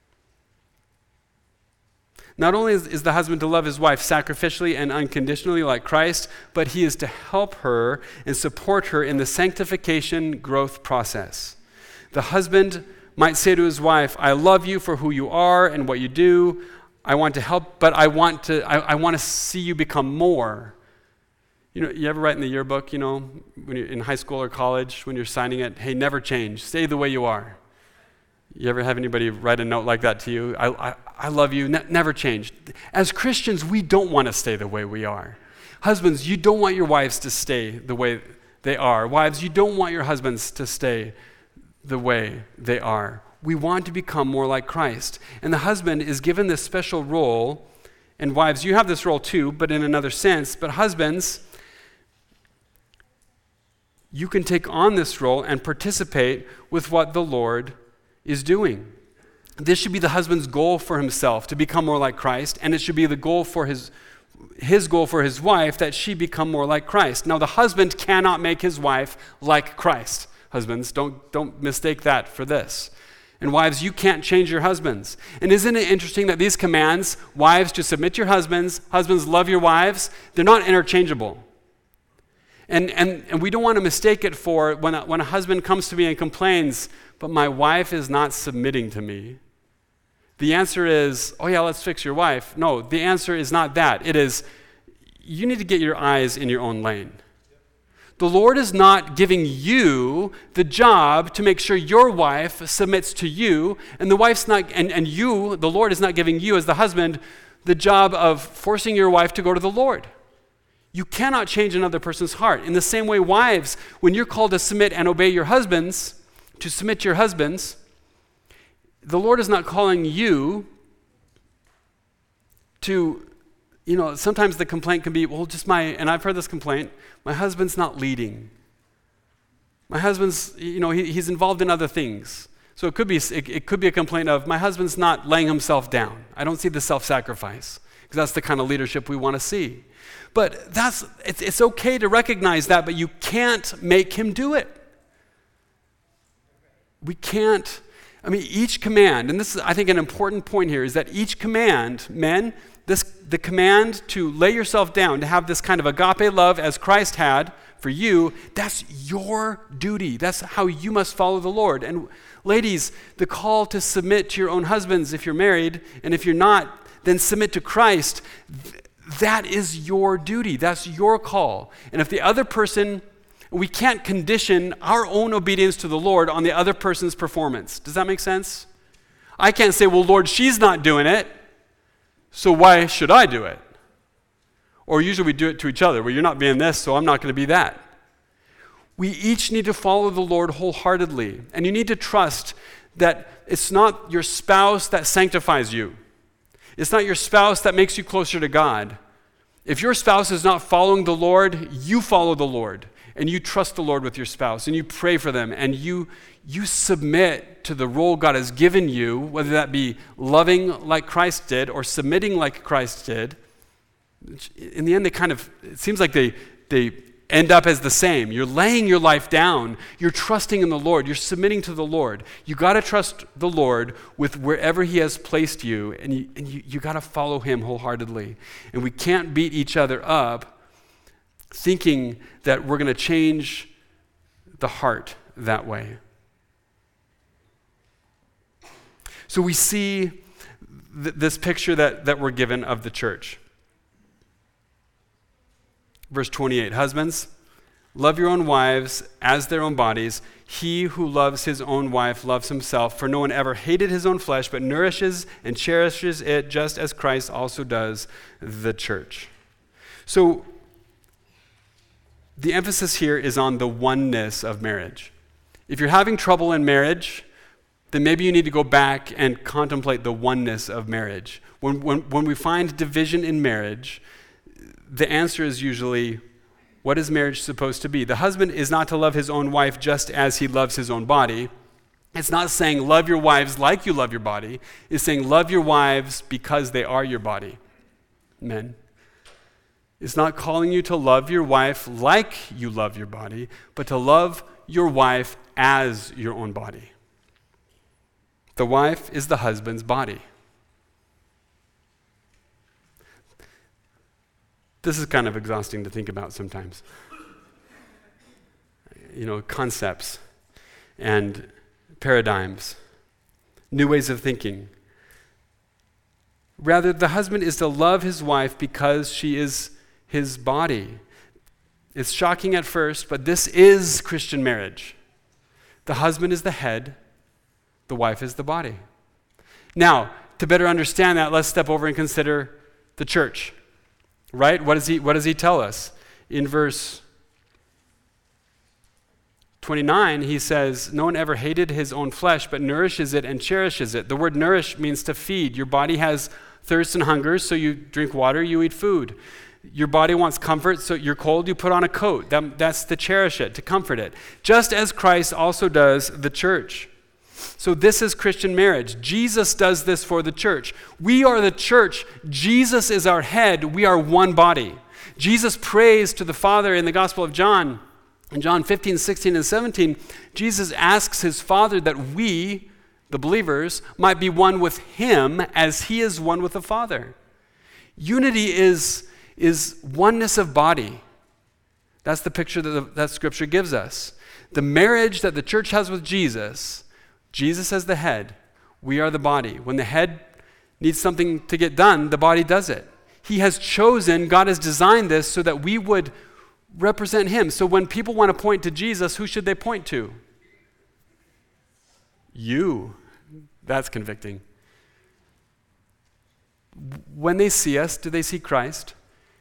Not only is, is the husband to love his wife sacrificially and unconditionally like Christ, but he is to help her and support her in the sanctification growth process. The husband might say to his wife, I love you for who you are and what you do. I want to help, but I want to I, I want to see you become more. You know, you ever write in the yearbook, you know, when you're in high school or college, when you're signing it, hey, never change. Stay the way you are. You ever have anybody write a note like that to you? I, I, I love you, ne- never change. As Christians, we don't want to stay the way we are. Husbands, you don't want your wives to stay the way they are. Wives, you don't want your husbands to stay the way they are. We want to become more like Christ. And the husband is given this special role. And wives, you have this role too, but in another sense. But husbands, you can take on this role and participate with what the Lord is doing. This should be the husband's goal for himself, to become more like Christ, and it should be the goal for his his goal for his wife, that she become more like Christ. Now, the husband cannot make his wife like Christ. Husbands, don't don't mistake that for this. And wives, you can't change your husbands. And isn't it interesting that these commands, wives, to submit to your husbands, husbands, love your wives, they're not interchangeable. And, and, and we don't want to mistake it for when a, when a husband comes to me and complains, but my wife is not submitting to me. The answer is, oh yeah, let's fix your wife. No, the answer is not that. It is, you need to get your eyes in your own lane. The Lord is not giving you the job to make sure your wife submits to you, and the wife's not, and, and you, the Lord is not giving you as the husband the job of forcing your wife to go to the Lord. You cannot change another person's heart. In the same way, wives, when you're called to submit and obey your husbands, to submit to your husbands, the Lord is not calling you to, you know, sometimes the complaint can be, well, just my, and I've heard this complaint, my husband's not leading. My husband's, you know, he, he's involved in other things. So it could be it, it could be a complaint of, my husband's not laying himself down. I don't see the self-sacrifice, because that's the kind of leadership we want to see. But that's it's, it's okay to recognize that, but you can't make him do it. We can't, I mean, each command, and this is, I think, an important point here, is that each command, men, this the command to lay yourself down, to have this kind of agape love as Christ had for you, that's your duty. That's how you must follow the Lord. And ladies, the call to submit to your own husbands if you're married, and if you're not, then submit to Christ. That is your duty. That's your call. And if the other person, we can't condition our own obedience to the Lord on the other person's performance. Does that make sense? I can't say, well, Lord, she's not doing it, so why should I do it? Or usually we do it to each other. Well, you're not being this, so I'm not going to be that. We each need to follow the Lord wholeheartedly. And you need to trust that it's not your spouse that sanctifies you. It's not your spouse that makes you closer to God. If your spouse is not following the Lord, you follow the Lord. And you trust the Lord with your spouse. And you pray for them. And you, you submit to the role God has given you, whether that be loving like Christ did or submitting like Christ did. In the end, they kind of, it seems like they they end up as the same. You're laying your life down. You're trusting in the Lord. You're submitting to the Lord. You got to trust the Lord with wherever he has placed you, and you, and you, you got to follow him wholeheartedly. And we can't beat each other up thinking that we're going to change the heart that way. So we see th- this picture that, that we're given of the church. Verse twenty-eight, husbands, love your own wives as their own bodies. He who loves his own wife loves himself, for no one ever hated his own flesh, but nourishes and cherishes it, just as Christ also does the church. So the emphasis here is on the oneness of marriage. If you're having trouble in marriage, then maybe you need to go back and contemplate the oneness of marriage. When, when, when we find division in marriage, the answer is usually, what is marriage supposed to be? The husband is not to love his own wife just as he loves his own body. It's not saying love your wives like you love your body. It's saying love your wives because they are your body. Men. It's not calling you to love your wife like you love your body, but to love your wife as your own body. The wife is the husband's body. This is kind of exhausting to think about sometimes. You know, concepts and paradigms, new ways of thinking. Rather, the husband is to love his wife because she is his body. It's shocking at first, but this is Christian marriage. The husband is the head, the wife is the body. Now, to better understand that, let's step over and consider the church. Right? What does he, what does he tell us? In verse twenty-nine, he says, no one ever hated his own flesh, but nourishes it and cherishes it. The word nourish means to feed. Your body has thirst and hunger, so you drink water, you eat food. Your body wants comfort, so you're cold, you put on a coat. That, that's to cherish it, to comfort it. Just as Christ also does the church. So this is Christian marriage. Jesus does this for the church. We are the church. Jesus is our head. We are one body. Jesus prays to the Father in the Gospel of John. In John fifteen, sixteen, and seventeen, Jesus asks his Father that we, the believers, might be one with him as he is one with the Father. Unity is, is oneness of body. That's the picture that, the, that Scripture gives us. The marriage that the church has with Jesus, Jesus as the head, we are the body. When the head needs something to get done, the body does it. He has chosen, God has designed this so that we would represent him. So when people want to point to Jesus, who should they point to? You. That's convicting. When they see us, do they see Christ?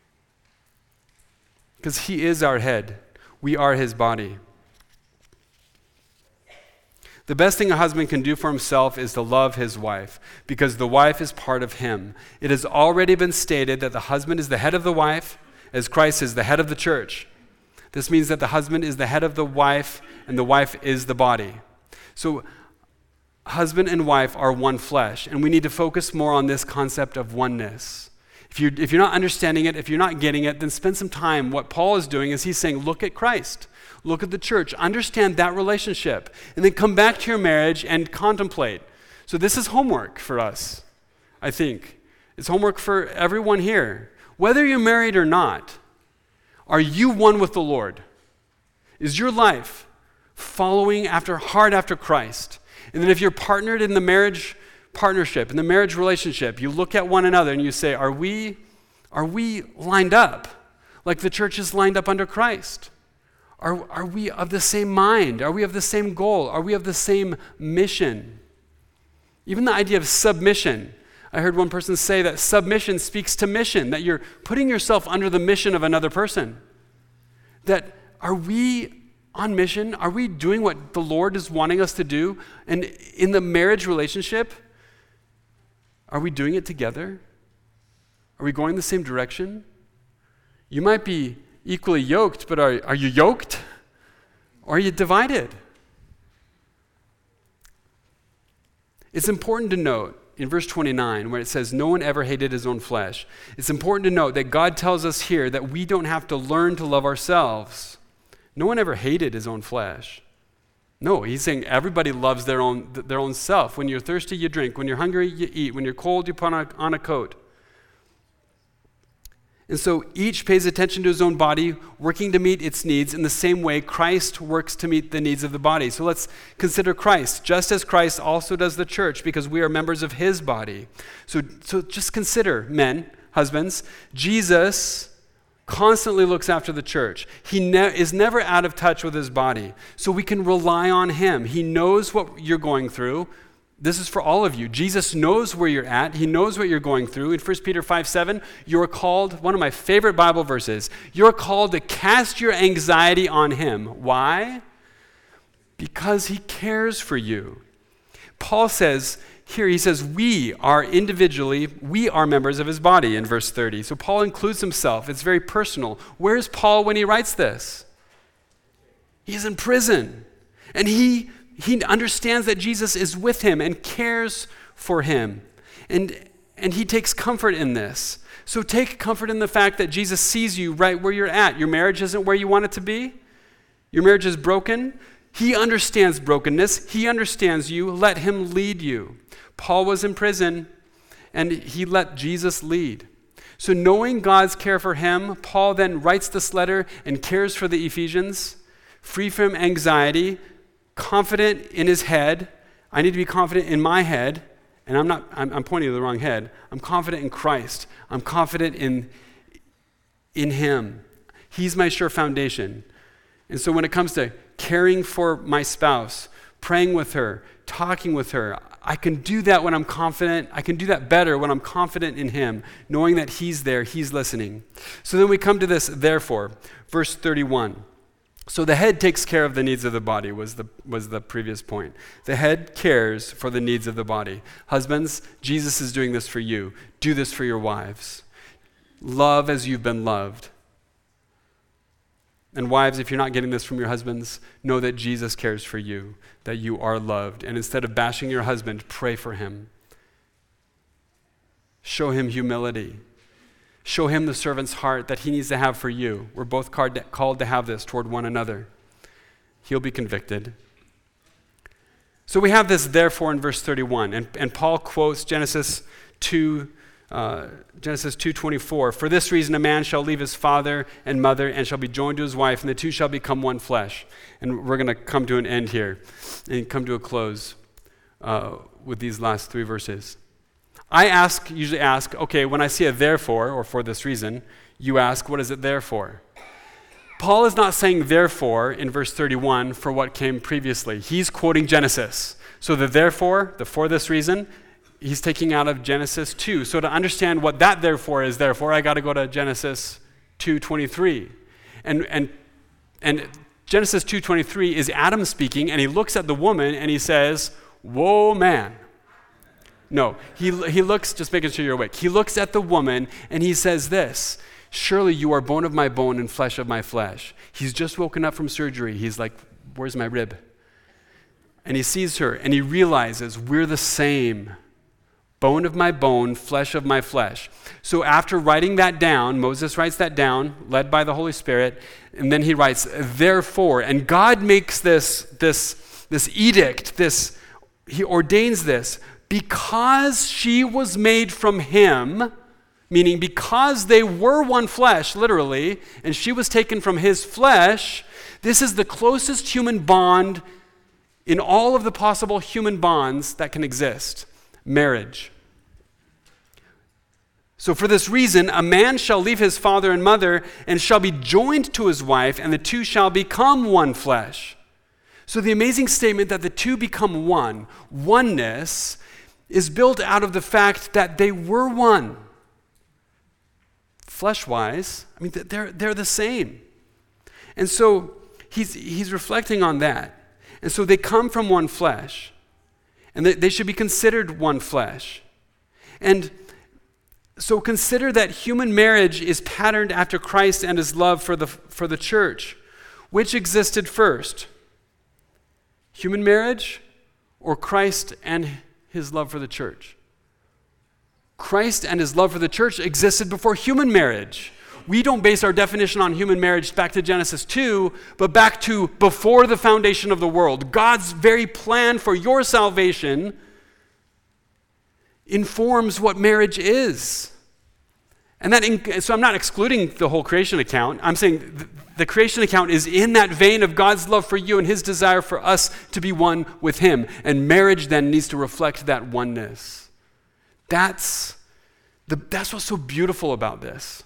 Because he is our head. We are his body. The best thing a husband can do for himself is to love his wife, because the wife is part of him. It has already been stated that the husband is the head of the wife, as Christ is the head of the church. This means that the husband is the head of the wife, and the wife is the body. So husband and wife are one flesh, and we need to focus more on this concept of oneness. If you're, if you're not understanding it, if you're not getting it, then spend some time. What Paul is doing is he's saying, look at Christ. Look at the church. Understand that relationship. And then come back to your marriage and contemplate. So this is homework for us, I think. It's homework for everyone here. Whether you're married or not, are you one with the Lord? Is your life following after, hard after Christ? And then if you're partnered in the marriage partnership, in the marriage relationship, you look at one another and you say, are we, are we lined up like the church is lined up under Christ? Are, are we of the same mind? Are we of the same goal? Are we of the same mission? Even the idea of submission. I heard one person say that submission speaks to mission, that you're putting yourself under the mission of another person. That are we on mission? Are we doing what the Lord is wanting us to do? And in the marriage relationship, are we doing it together? Are we going the same direction? You might be equally yoked, but are, are you yoked? Or are you divided? It's important to note in verse twenty-nine where it says, no one ever hated his own flesh. It's important to note that God tells us here that we don't have to learn to love ourselves. No one ever hated his own flesh. No, he's saying everybody loves their own, their own self. When you're thirsty, you drink. When you're hungry, you eat. When you're cold, you put on a, on a coat. And so each pays attention to his own body, working to meet its needs in the same way Christ works to meet the needs of the body. So let's consider Christ, just as Christ also does the church, because we are members of his body. So, so just consider, men, husbands, Jesus constantly looks after the church. He ne- is never out of touch with his body. So we can rely on him. He knows what you're going through. This is for all of you. Jesus knows where you're at. He knows what you're going through. In First Peter five seven, you're called, one of my favorite Bible verses, you're called to cast your anxiety on him. Why? Because he cares for you. Paul says here, he says, we are individually, we are members of his body in verse thirty. So Paul includes himself. It's very personal. Where's Paul when he writes this? He's in prison. And he He understands that Jesus is with him and cares for him. And, and he takes comfort in this. So take comfort in the fact that Jesus sees you right where you're at. Your marriage isn't where you want it to be. Your marriage is broken. He understands brokenness. He understands you. Let him lead you. Paul was in prison, and he let Jesus lead. So knowing God's care for him, Paul then writes this letter and cares for the Ephesians, free from anxiety, confident in his head. I need to be confident in my head, and I'm not, I'm, I'm pointing to the wrong head. I'm confident in Christ. I'm confident in, in him. He's my sure foundation. And so when it comes to caring for my spouse, praying with her, talking with her, I can do that when I'm confident. I can do that better when I'm confident in him, knowing that he's there, he's listening. So then we come to this, therefore, verse thirty-one. So the head takes care of the needs of the body was the, was the previous point. The head cares for the needs of the body. Husbands, Jesus is doing this for you. Do this for your wives. Love as you've been loved. And wives, if you're not getting this from your husbands, know that Jesus cares for you, that you are loved. And instead of bashing your husband, pray for him. Show him humility. Show him the servant's heart that he needs to have for you. We're both called to have this toward one another. He'll be convicted. So we have this therefore in verse thirty-one, and, and Paul quotes Genesis two, uh, Genesis two twenty-four. For this reason a man shall leave his father and mother and shall be joined to his wife, and the two shall become one flesh. And we're going to come to an end here and come to a close uh, with these last three verses. I ask, usually ask, okay, when I see a therefore, or for this reason, you ask, what is it there for? Paul is not saying therefore in verse thirty-one for what came previously. He's quoting Genesis. So the therefore, the for this reason, he's taking out of Genesis two. So to understand what that therefore is therefore, I got to go to Genesis two twenty-three. And, and, and Genesis two twenty-three is Adam speaking, and he looks at the woman and he says, "Whoa, man." No, he, he looks, just making sure you're awake. He looks at the woman and he says this, "Surely you are bone of my bone and flesh of my flesh." He's just woken up from surgery. He's like, "Where's my rib?" And he sees her and he realizes we're the same. Bone of my bone, flesh of my flesh. So after writing that down, Moses writes that down, led by the Holy Spirit, and then he writes, "Therefore," and God makes this, this, this edict, this, he ordains this, because she was made from him, meaning because they were one flesh, literally, and she was taken from his flesh, this is the closest human bond in all of the possible human bonds that can exist. Marriage. So for this reason, a man shall leave his father and mother and shall be joined to his wife, and the two shall become one flesh. So the amazing statement that the two become one, oneness, is built out of the fact that they were one. Flesh-wise, I mean, they're, they're the same. And so he's, he's reflecting on that. And so they come from one flesh. And they should be considered one flesh. And so consider that human marriage is patterned after Christ and his love for the, for the church. Which existed first? Human marriage or Christ and his love for the church? Christ and his love for the church existed before human marriage. We don't base our definition on human marriage back to Genesis two, but back to before the foundation of the world. God's very plan for your salvation informs what marriage is. And that, in, so I'm not excluding the whole creation account. I'm saying th- the creation account is in that vein of God's love for you and his desire for us to be one with him. And marriage then needs to reflect that oneness. That's, the, that's what's so beautiful about this.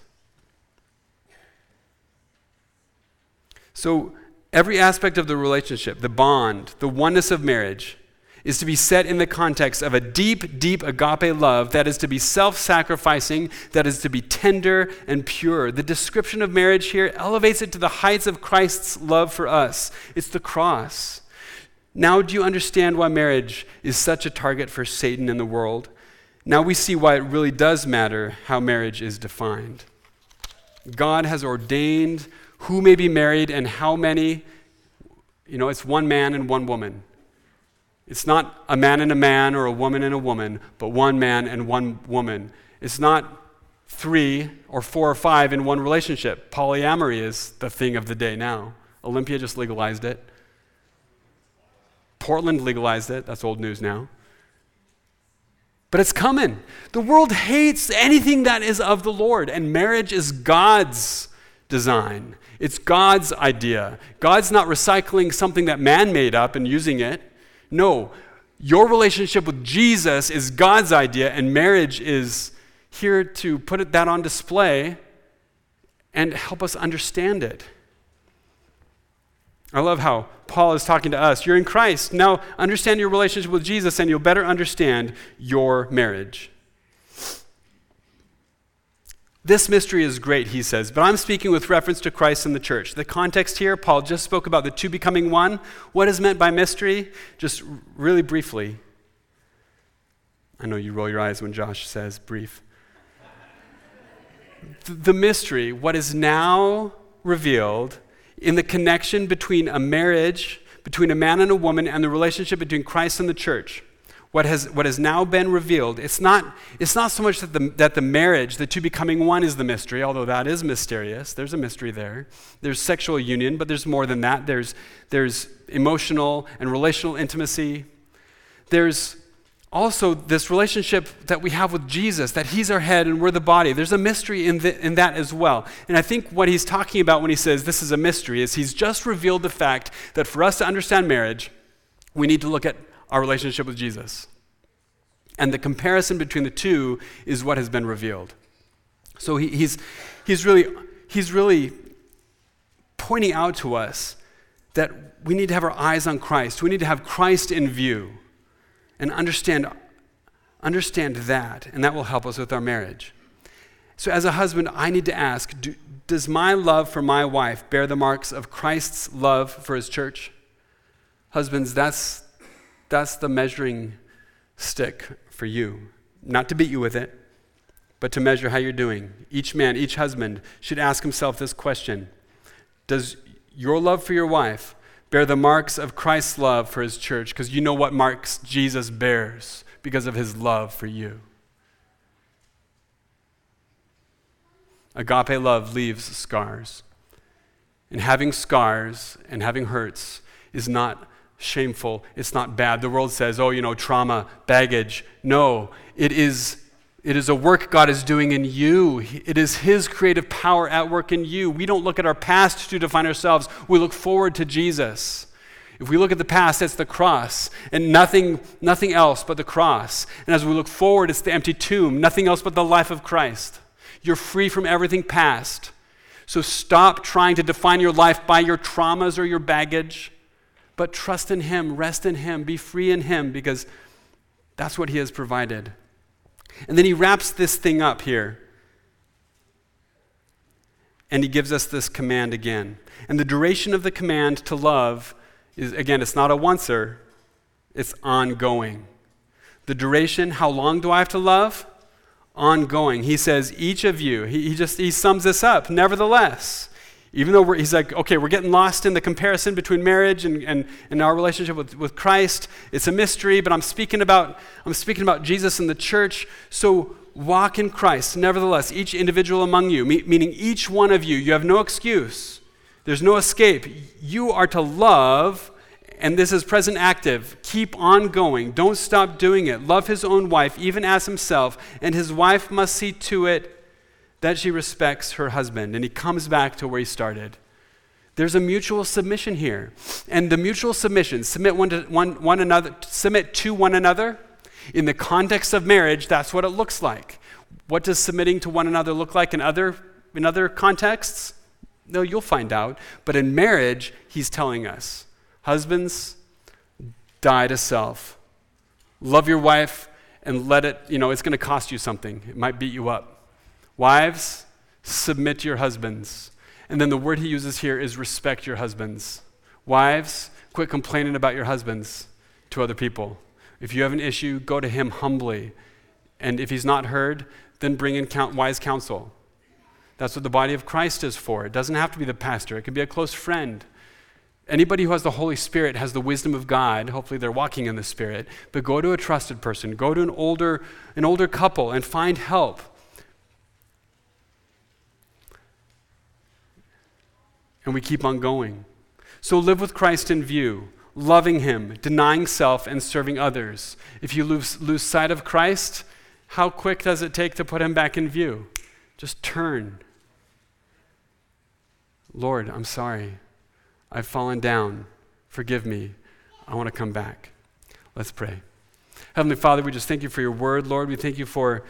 So every aspect of the relationship, the bond, the oneness of marriage, is to be set in the context of a deep, deep agape love that is to be self-sacrificing, that is to be tender and pure. The description of marriage here elevates it to the heights of Christ's love for us. It's the cross. Now do you understand why marriage is such a target for Satan in the world? Now we see why it really does matter how marriage is defined. God has ordained who may be married and how many. You know, it's one man and one woman. It's not a man and a man or a woman and a woman, but one man and one woman. It's not three or four or five in one relationship. Polyamory is the thing of the day now. Olympia just legalized it. Portland legalized it. That's old news now. But it's coming. The world hates anything that is of the Lord, and marriage is God's design. It's God's idea. God's not recycling something that man made up and using it. No, your relationship with Jesus is God's idea, and marriage is here to put it, that on display and help us understand it. I love how Paul is talking to us. You're in Christ. Now understand your relationship with Jesus, and you'll better understand your marriage. This mystery is great, he says, but I'm speaking with reference to Christ and the church. The context here, Paul just spoke about the two becoming one. What is meant by mystery? Just really briefly. I know you roll your eyes when Josh says brief. The mystery, what is now revealed in the connection between a marriage, between a man and a woman, and the relationship between Christ and the church. What has what has now been revealed, it's not it's not so much that the that the marriage, the two becoming one, is the mystery, although that is mysterious. There's a mystery there. There's sexual union, but there's more than that. There's there's emotional and relational intimacy. There's also this relationship that we have with Jesus, that he's our head and we're the body. There's a mystery in the, in that as well. And I think what he's talking about when he says this is a mystery is he's just revealed the fact that for us to understand marriage, we need to look at our relationship with Jesus. And the comparison between the two is what has been revealed. So he, he's, he's, really, he's really pointing out to us that we need to have our eyes on Christ. We need to have Christ in view and understand, understand that, and that will help us with our marriage. So as a husband, I need to ask, do, does my love for my wife bear the marks of Christ's love for his church? Husbands, that's, that's the measuring stick for you. Not to beat you with it, but to measure how you're doing. Each man, each husband should ask himself this question: does your love for your wife bear the marks of Christ's love for his church? Because you know what marks Jesus bears because of his love for you. Agape love leaves scars. And having scars and having hurts is not shameful. It's not bad. The world says, oh, you know, trauma, baggage. No, it is It is a work God is doing in you. It is his creative power at work in you. We don't look at our past to define ourselves. We look forward to Jesus. If we look at the past, it's the cross and nothing, nothing else but the cross. And as we look forward, it's the empty tomb, nothing else but the life of Christ. You're free from everything past. So stop trying to define your life by your traumas or your baggage, but trust in him, rest in him, be free in him, because that's what he has provided. And then he wraps this thing up here. And he gives us this command again. And the duration of the command to love is, again, it's not a oncer, it's ongoing. The duration, how long do I have to love? Ongoing. He says, each of you, he, he just, he sums this up, nevertheless. Even though we're, he's like, okay, we're getting lost in the comparison between marriage and, and, and our relationship with, with Christ. It's a mystery, but I'm speaking about I'm speaking about Jesus and the church. So walk in Christ. Nevertheless, each individual among you, me, meaning each one of you, you have no excuse. There's no escape. You are to love, and this is present active. Keep on going. Don't stop doing it. Love his own wife, even as himself, and his wife must see to it that she respects her husband. And he comes back to where he started. There's a mutual submission here. And the mutual submission, submit one to one, one another, submit to one another. In the context of marriage, that's what it looks like. What does submitting to one another look like in other, in other contexts? No, you'll find out. But in marriage, he's telling us, husbands, die to self. Love your wife and let it, you know, it's going to cost you something. It might beat you up. Wives, submit to your husbands. And then the word he uses here is respect your husbands. Wives, quit complaining about your husbands to other people. If you have an issue, go to him humbly. And if he's not heard, then bring in count, wise counsel. That's what the body of Christ is for. It doesn't have to be the pastor. It can be a close friend. Anybody who has the Holy Spirit has the wisdom of God. Hopefully they're walking in the Spirit. But go to a trusted person. Go to an older, an older couple and find help. And we keep on going. So live with Christ in view, loving him, denying self, and serving others. If you lose, lose sight of Christ, how quick does it take to put him back in view? Just turn. Lord, I'm sorry. I've fallen down. Forgive me. I want to come back. Let's pray. Heavenly Father, we just thank you for your word, Lord. We thank you for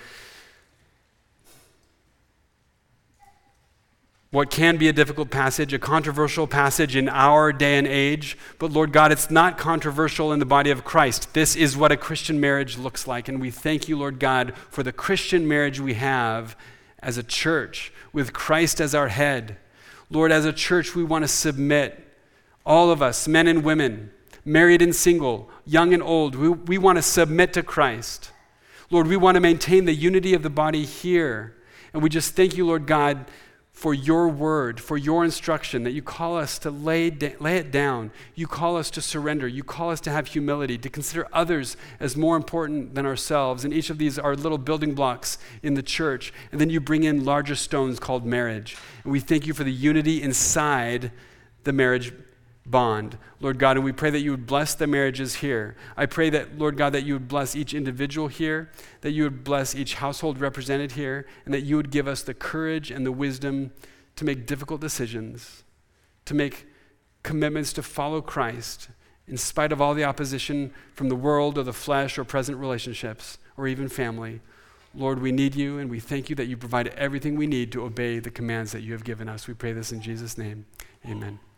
what can be a difficult passage, a controversial passage in our day and age. But Lord God, it's not controversial in the body of Christ. This is what a Christian marriage looks like. And we thank you, Lord God, for the Christian marriage we have as a church with Christ as our head. Lord, as a church, we want to submit, all of us, men and women, married and single, young and old, we, we want to submit to Christ. Lord, we want to maintain the unity of the body here. And we just thank you, Lord God, for your word, for your instruction, that you call us to lay, da- lay it down. You call us to surrender. You call us to have humility, to consider others as more important than ourselves. And each of these are little building blocks in the church. And then you bring in larger stones called marriage. And we thank you for the unity inside the marriage bond, Lord God, and we pray that you would bless the marriages here. I pray that, Lord God, that you would bless each individual here, that you would bless each household represented here, and that you would give us the courage and the wisdom to make difficult decisions, to make commitments to follow Christ in spite of all the opposition from the world or the flesh or present relationships or even family. Lord, we need you, and we thank you that you provide everything we need to obey the commands that you have given us. We pray this in Jesus' name. Amen.